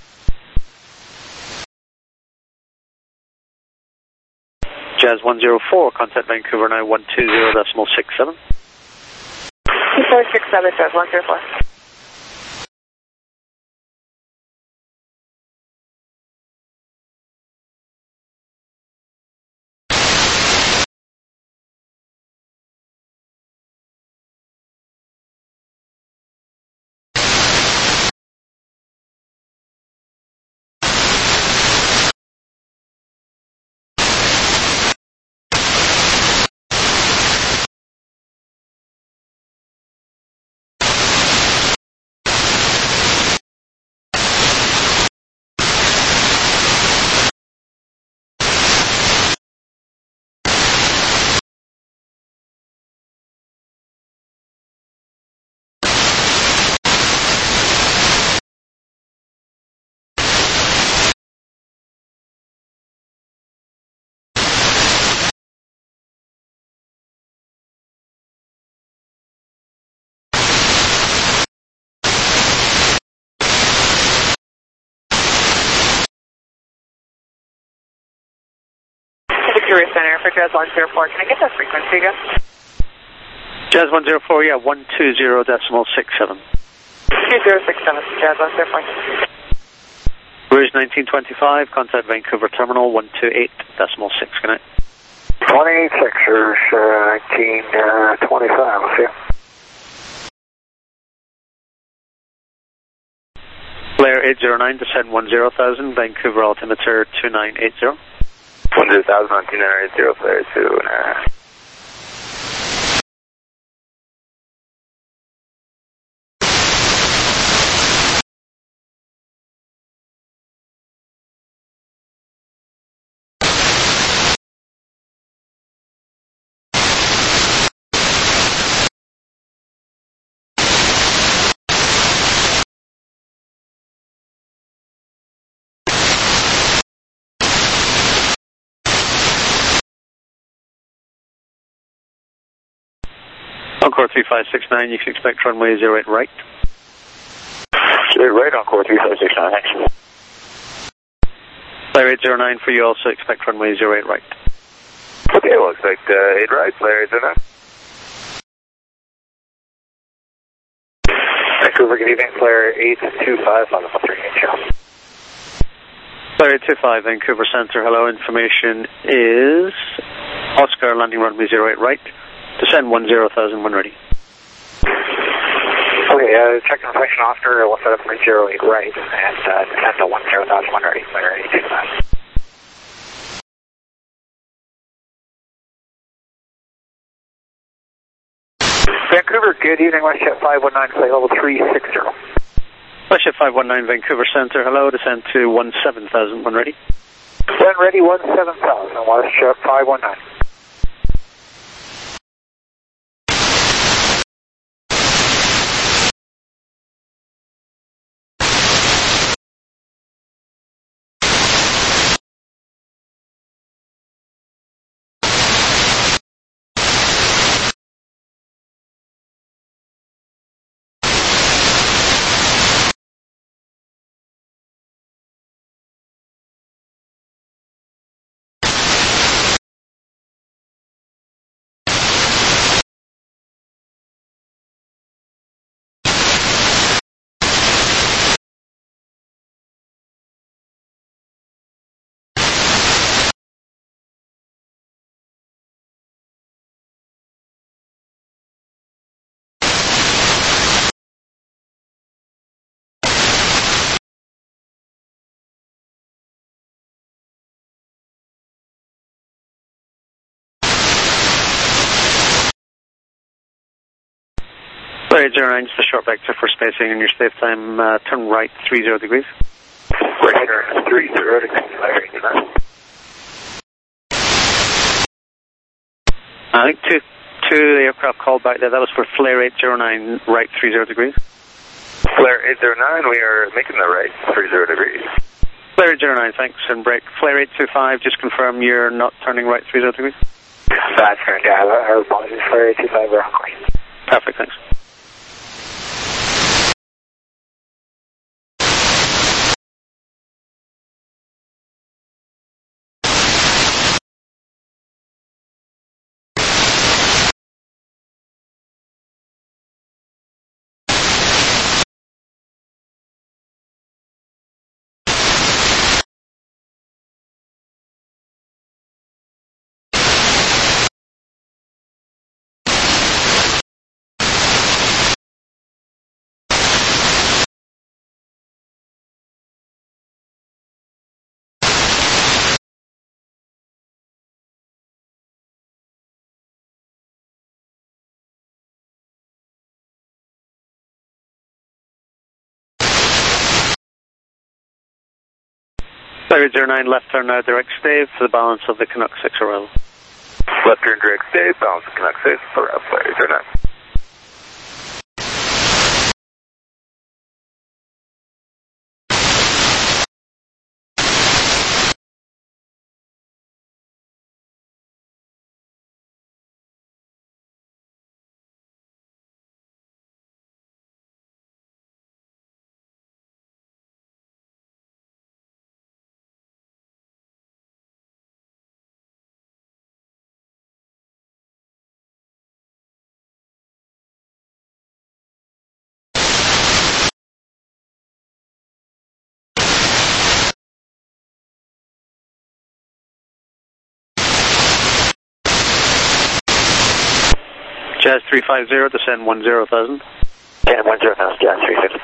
Jazz one zero four, contact Vancouver now one two zero decimal six seven. two four six seven, Jazz one zero four. Victoria Center for Jazz one zero four. Can I get that frequency again? Jazz one zero four, yeah, one two zero decimal six seven. two zero six seven, Jazz one zero four. Rouge nineteen twenty-five, contact Vancouver Terminal one two eight decimal six, good night. twenty-eight sixers, uh, nineteen twenty-five, with you. Blair eight zero nine, descend one zero thousand, Vancouver altimeter two nine eight zero. one zero thousand on two nine eight zero, Flare two and a half. Encore three five six nine, you can expect runway zero eight right. zero right, Encore three five six nine, thanks. Flare eight zero nine for you, also expect runway zero eight right. Okay, well, expect uh, eight right, Flare eight zero nine. Vancouver, good evening, Flare eight two five on the one three eight show. Flare eight two five, Vancouver Center, hello, information is Oscar, landing runway zero eight right. Descend one zero thousand when ready. Okay, uh, check information Oscar, we'll set up for zero eight right, and uh, descend to one zero thousand when ready, Flare eight two five. Vancouver, good evening, WestJet five one nine, flight level three six zero. Flyshed five one nine, Vancouver Center, hello, descend to one seven thousand when ready. When ready, one seven thousand, Flyshed five one nine. Flyer zero nine, just a short vector for spacing in your safe time, uh, turn right three zero degrees. Right here, three zero degrees. I think two, two aircraft called back there, that was for Flare eight zero nine, right three zero degrees. Flare eight zero nine, we are making the right three zero degrees. Flare eight zero nine, thanks, and break. Flare eight two five, just confirm you're not turning right three zero degrees. That's correct, yeah, our apologies, Flare eight two five, we're on course. Perfect, thanks. Flyer zero nine, left turn now, direct stay for the balance of the Canuck six arrival. Left turn direct stay, balance of Canuck six, arrival Flyer zero nine. Jazz three five zero, descend one zero thousand. ten one zero thousand, Jazz three fifty.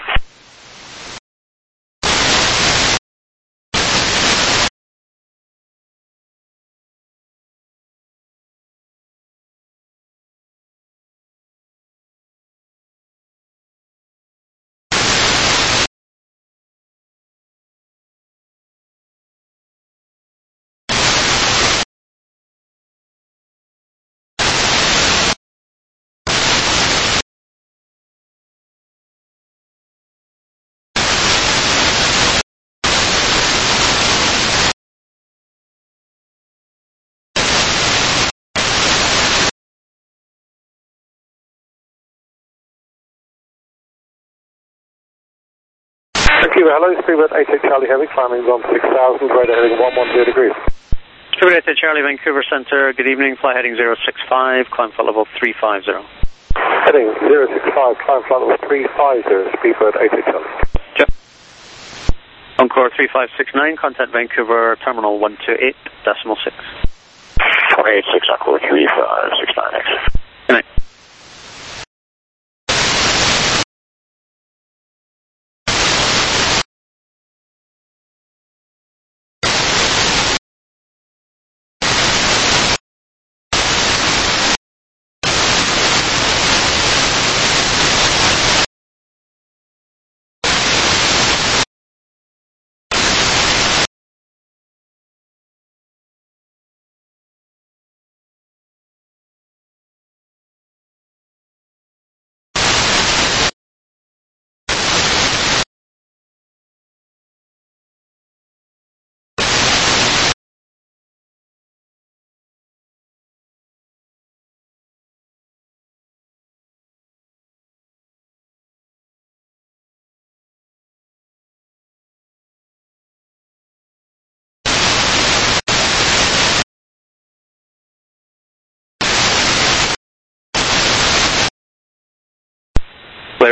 Vancouver, hello, Speedbird eight eight Charlie Heavy, climbing zone six thousand, radar heading one one zero degrees. Speedbird eight eight Charlie, Vancouver Center, good evening, fly heading zero six five, climb flight level three five zero. Heading zero six five, climb flight level three five zero, Speedbird eight eight Charlie. Yep. Encore three five six nine, contact Vancouver Terminal one two eight, decimal six. twenty-eight six, Encore three five six nine, exit. Good night.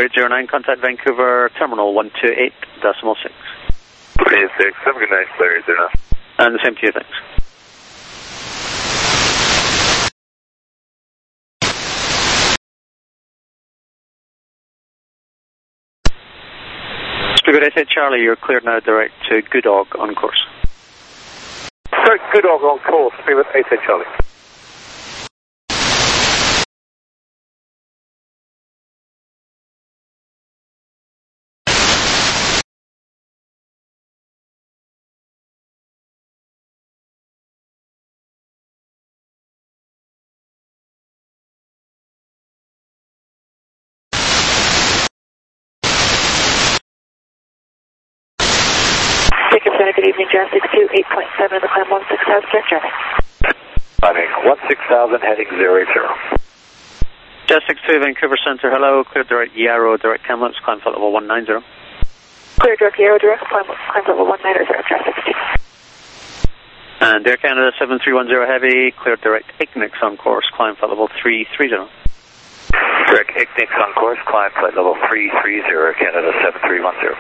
Clear eight zero nine, contact Vancouver Terminal one two eight decimal six. three six, have a good night, Clear eight zero nine. And the same to you, thanks. Spigot eight eight Charlie, you're cleared now direct to Goodog on course. Sorry, Goodog on course, Spigot eight eight Charlie. Good evening, Jazz six two, eight point seven of the climb one six thousand, direct traffic. Climbing one six thousand, heading zero eight zero. Jazz six two, Vancouver Centre, hello, clear direct Yarrow, direct Kamloops, climb flight level one nine zero. Clear direct Yarrow, direct climb, climb level one nine zero, Jazz six two. And Air Canada seven three one zero Heavy, clear direct Ignix on course, climb flight level three three zero. Direct Ignix on course, climb flight level three three zero, Canada seven three one zero.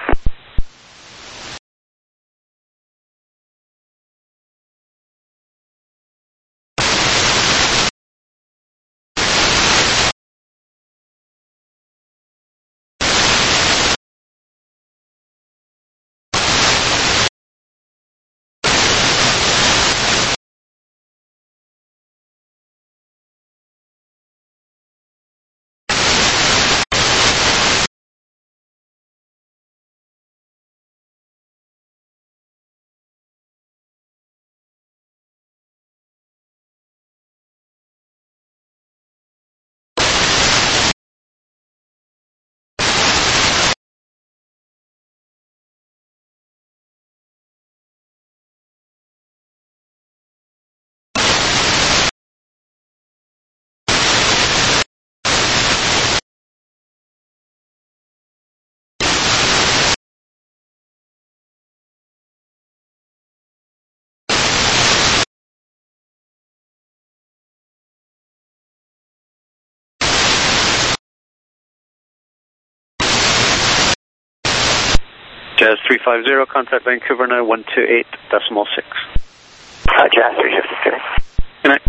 Jazz three five zero, contact Vancouver now one two eight decimal six. Uh, Jazz three six two. Good night.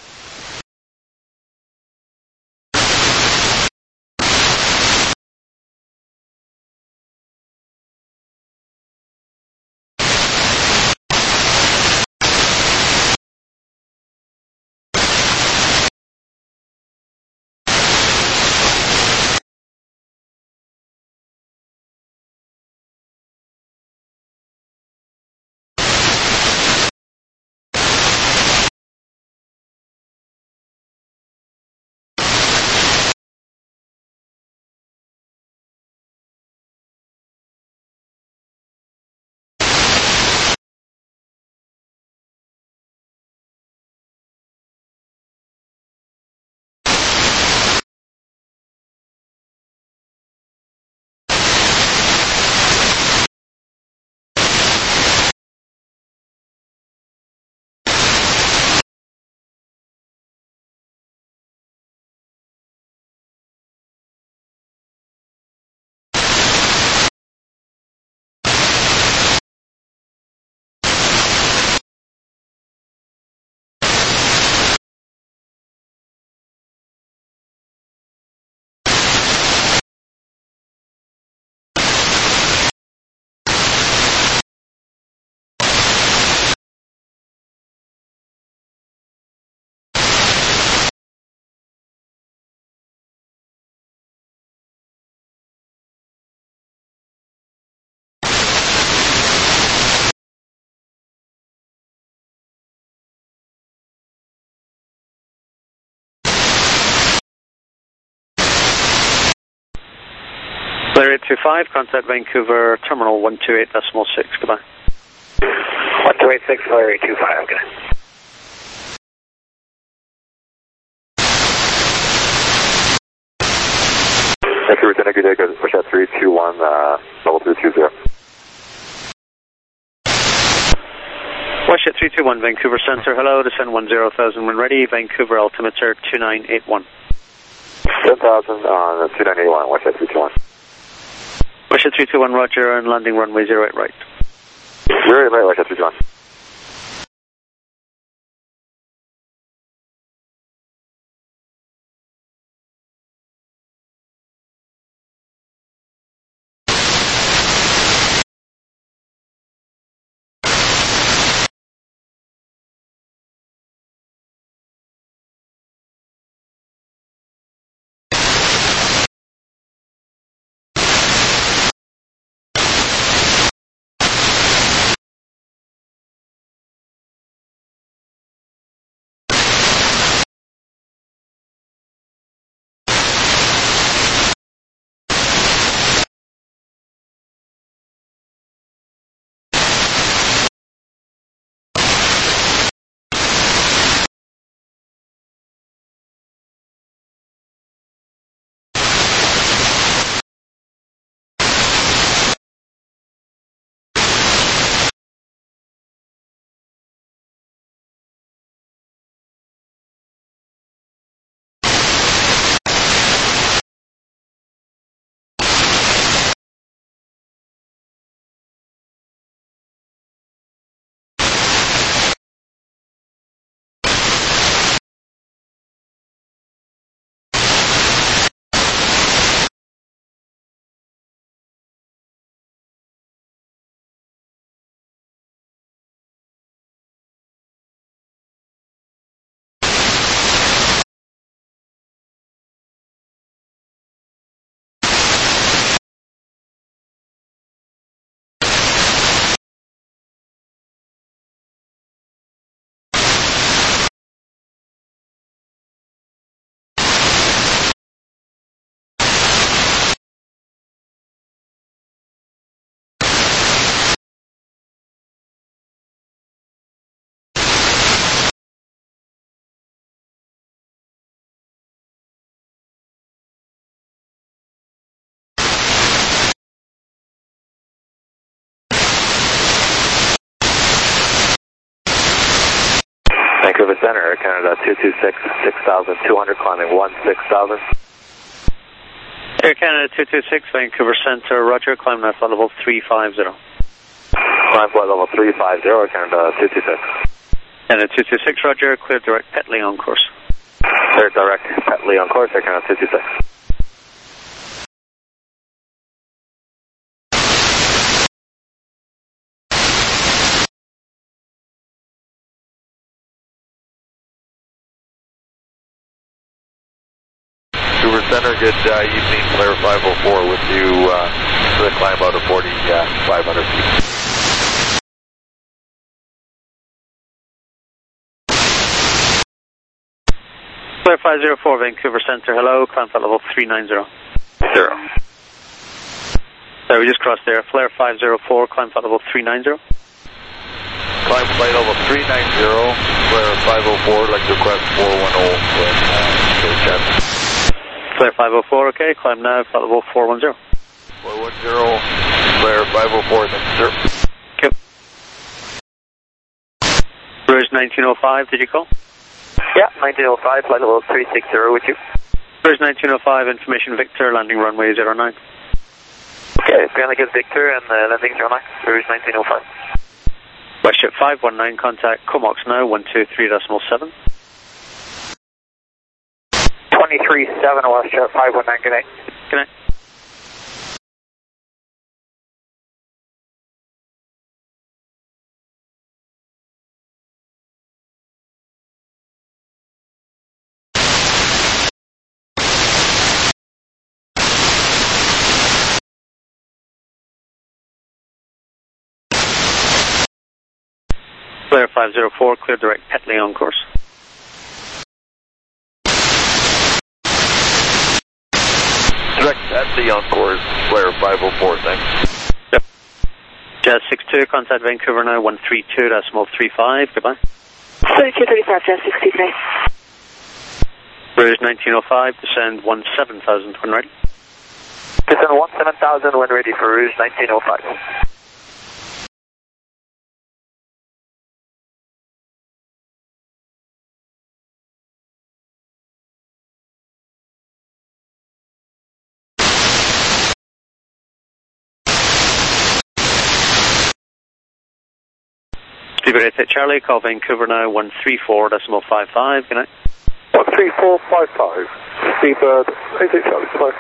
Clear eight two five, contact Vancouver Terminal one two eight decimal six. Goodbye. one two eight six, Clear eight two five, okay. Vancouver Center, good day, go to push out three two one, uh, level three two zero. Washington three two one, Vancouver Centre, hello, descend one zero thousand when ready, Vancouver altimeter two nine eight one. ten thousand on two nine eight one, Washington three two one. Russia three two one, roger, and landing runway zero eight right. zero eight right, Russia three two one. Vancouver Center, Air Canada two two six, six thousand two hundred, climbing one six thousand. Air Canada two two six, Vancouver Center, roger, climb now flight level three five zero. Climb flight level three five zero, Air Canada two two six. Canada two two six, roger, clear direct Petley on course. Clear direct Petley on course, Air Canada two two six. Vancouver Center, good uh, evening, Flare five oh four with you uh, for the climb out of forty-five hundred feet. Flare five oh four, Vancouver Center, hello, climb flight level three nine zero. Zero. Sorry, we just crossed there. Flare five oh four, climb flight level three nine zero. Climb flight level three nine zero, Flare five oh four, like to request four one zero with uh, chat. Flare five oh four, okay, climb now, flight level four one zero. four one zero, Flare five oh four, thank you, sir. Okay. Rouge nineteen oh five, did you call? Yeah, nineteen oh five, flight level three six zero with you. Rouge nineteen oh five, information Victor, landing runway zero nine. Okay, gonna get Victor and uh, landing zero nine, Rouge nineteen oh five. Westjet five one nine, contact Comox now, one two three decimal seven. twenty-three seven, Westjet five one nine, good night. Good night. Flare five oh four, clear direct Petley on course. Direct Petley on course, Flare five oh four, thanks. Yep. Jazz six two, contact Vancouver now, one three two decimal three five, goodbye. thirty-two thirty-five, Jazz sixty-three. Rouge nineteen oh five, descend one seven thousand when ready. Descend one seven thousand when ready for Rouge nineteen oh five. Speedbird eight eight Charlie, call Vancouver now, one three four decimal five five, good night. one three four five five, Speedbird eight eight Charlie, goodbye.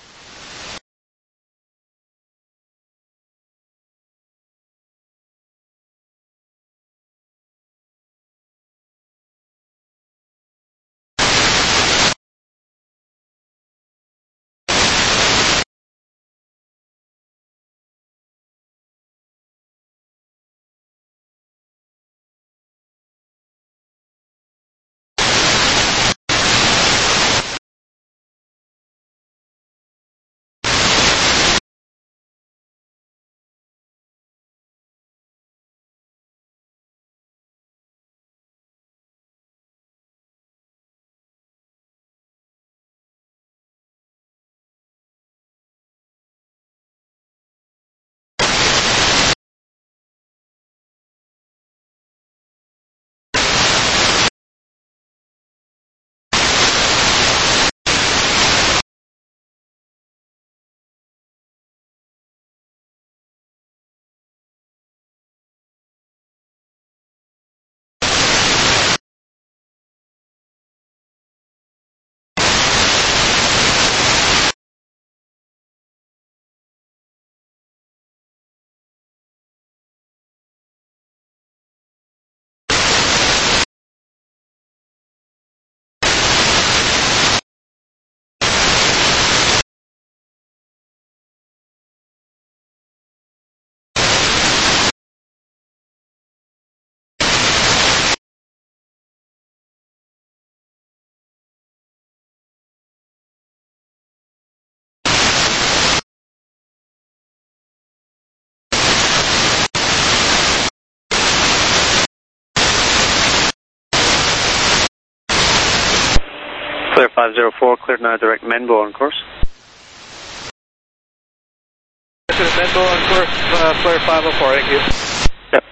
Clear five zero four, cleared now, direct Menbo on course. Menbo on course, uh, clear five oh four, thank you. Yep.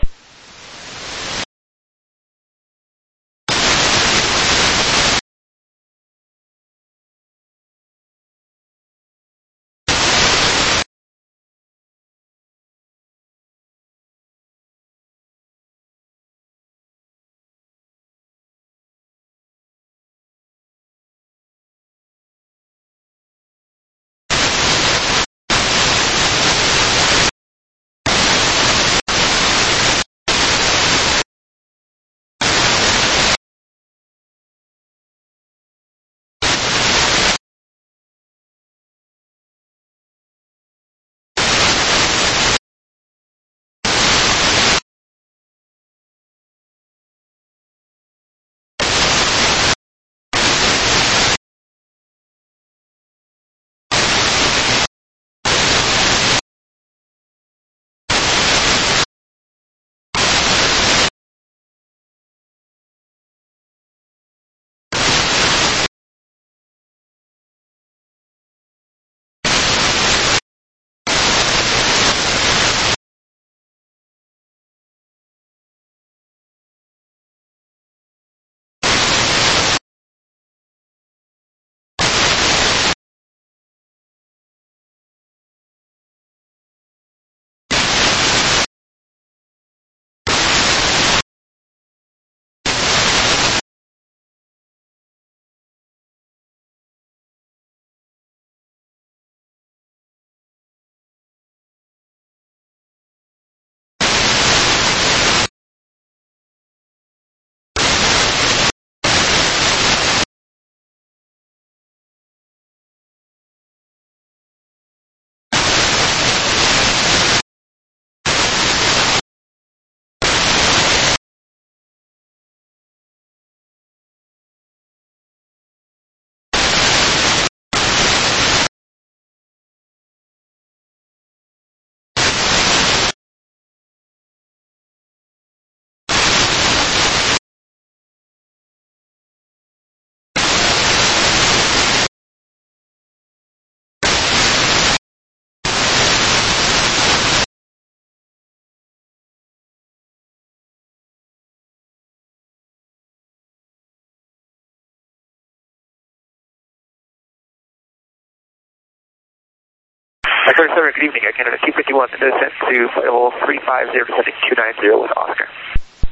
Vancouver Silver, good evening. Canada two fifty-one, descent to flight level three five zero, descending two nine zero with Oscar.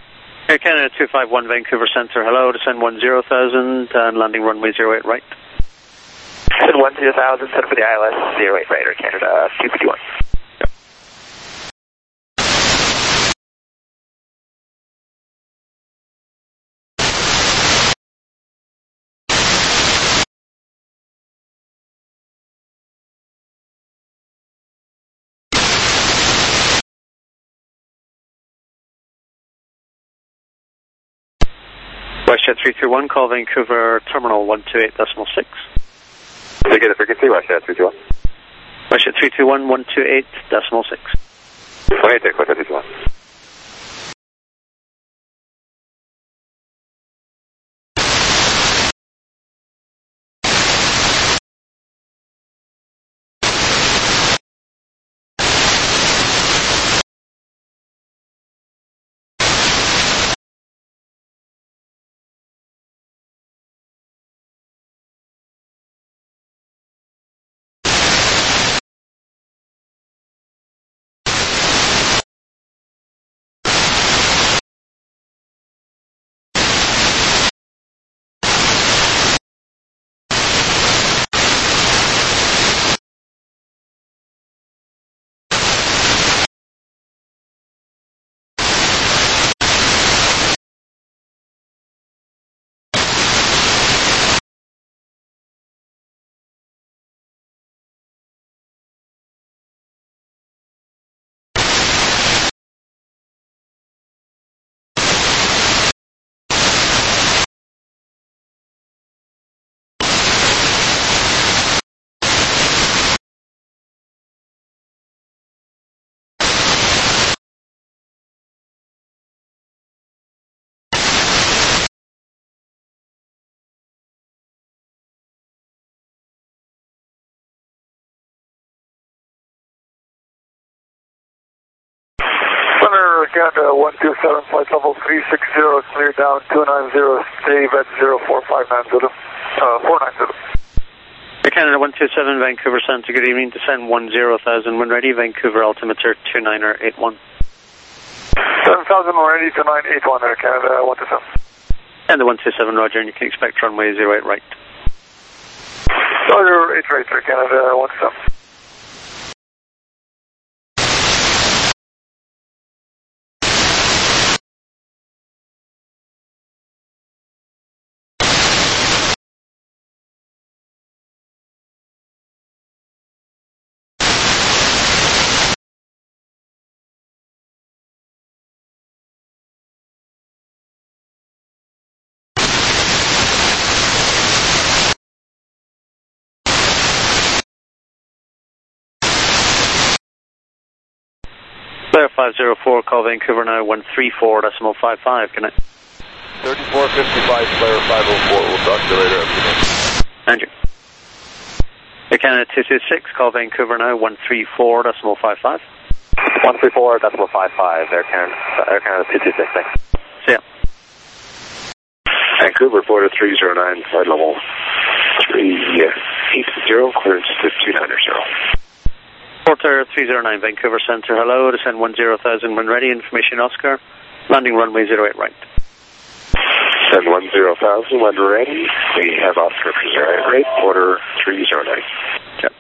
Air Canada two five one Vancouver Centre, hello, descend one zero thousand and landing runway zero eight right. Descend one zero thousand, set for the I L S zero eight right, Air Canada two fifty-one. WestJet three two one, call Vancouver Terminal one two eight point six. Again, the frequency, WestJet three two one. WestJet three two one, one two eight point six. Okay, take WestJet three two one. Canada one two seven, flight level three six zero, clear down two nine zero, stay at zero four five nine zero, uh, four nine zero. Air Canada one two seven, Vancouver Centre, good evening, descend one zero thousand when ready, Vancouver altimeter two niner eight one. seven thousand when ready, two nine eight one, Air Canada one two seven. And the one two seven, roger, and you can expect runway zero eight right. Roger, eight right, Air Canada one two seven. Clear five zero four, call Vancouver now one three four decimal five five, can I? thirty-four fifty-five, Claire five oh four, we'll talk to you later afternoon. Andrew. Air Canada two two six, call Vancouver now one three four decimal five five. one three four decimal five five, Air Canada, Air Canada two two six, thanks. See ya. Vancouver, Florida three zero nine, flight level three eight zero, clearance to two nine zero. Porter three zero nine, Vancouver Centre, hello, descend one zero thousand when ready, information Oscar, landing runway zero eight right. Send one zero thousand when ready, we have Oscar for zero eight right, Porter three zero nine. Yep.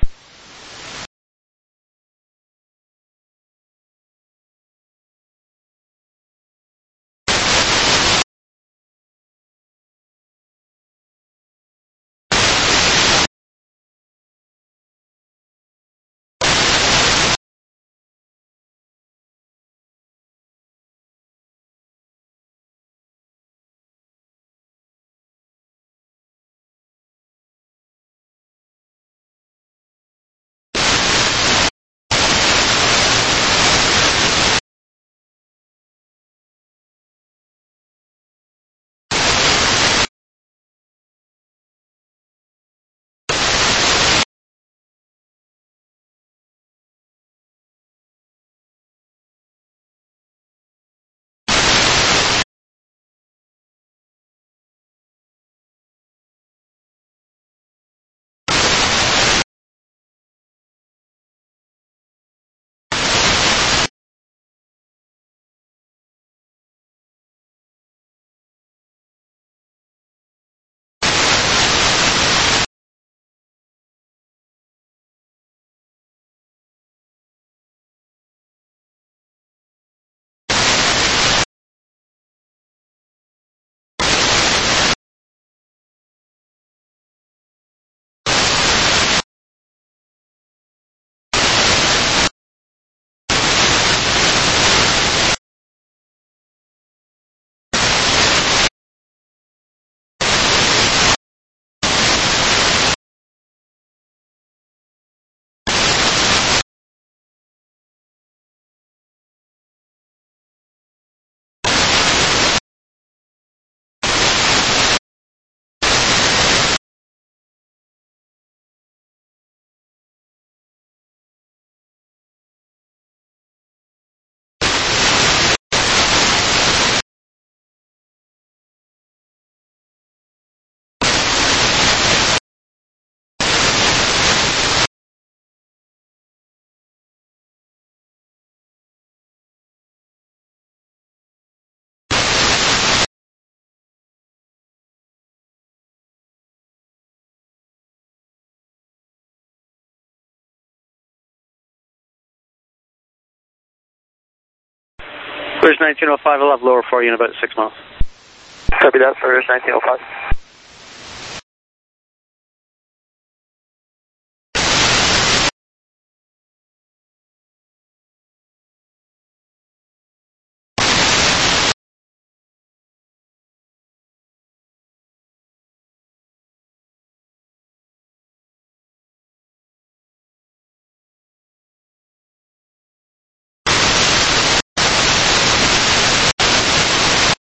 There's nineteen oh five, I'll have lower for you in about six miles. Copy that, Cirrus nineteen oh five.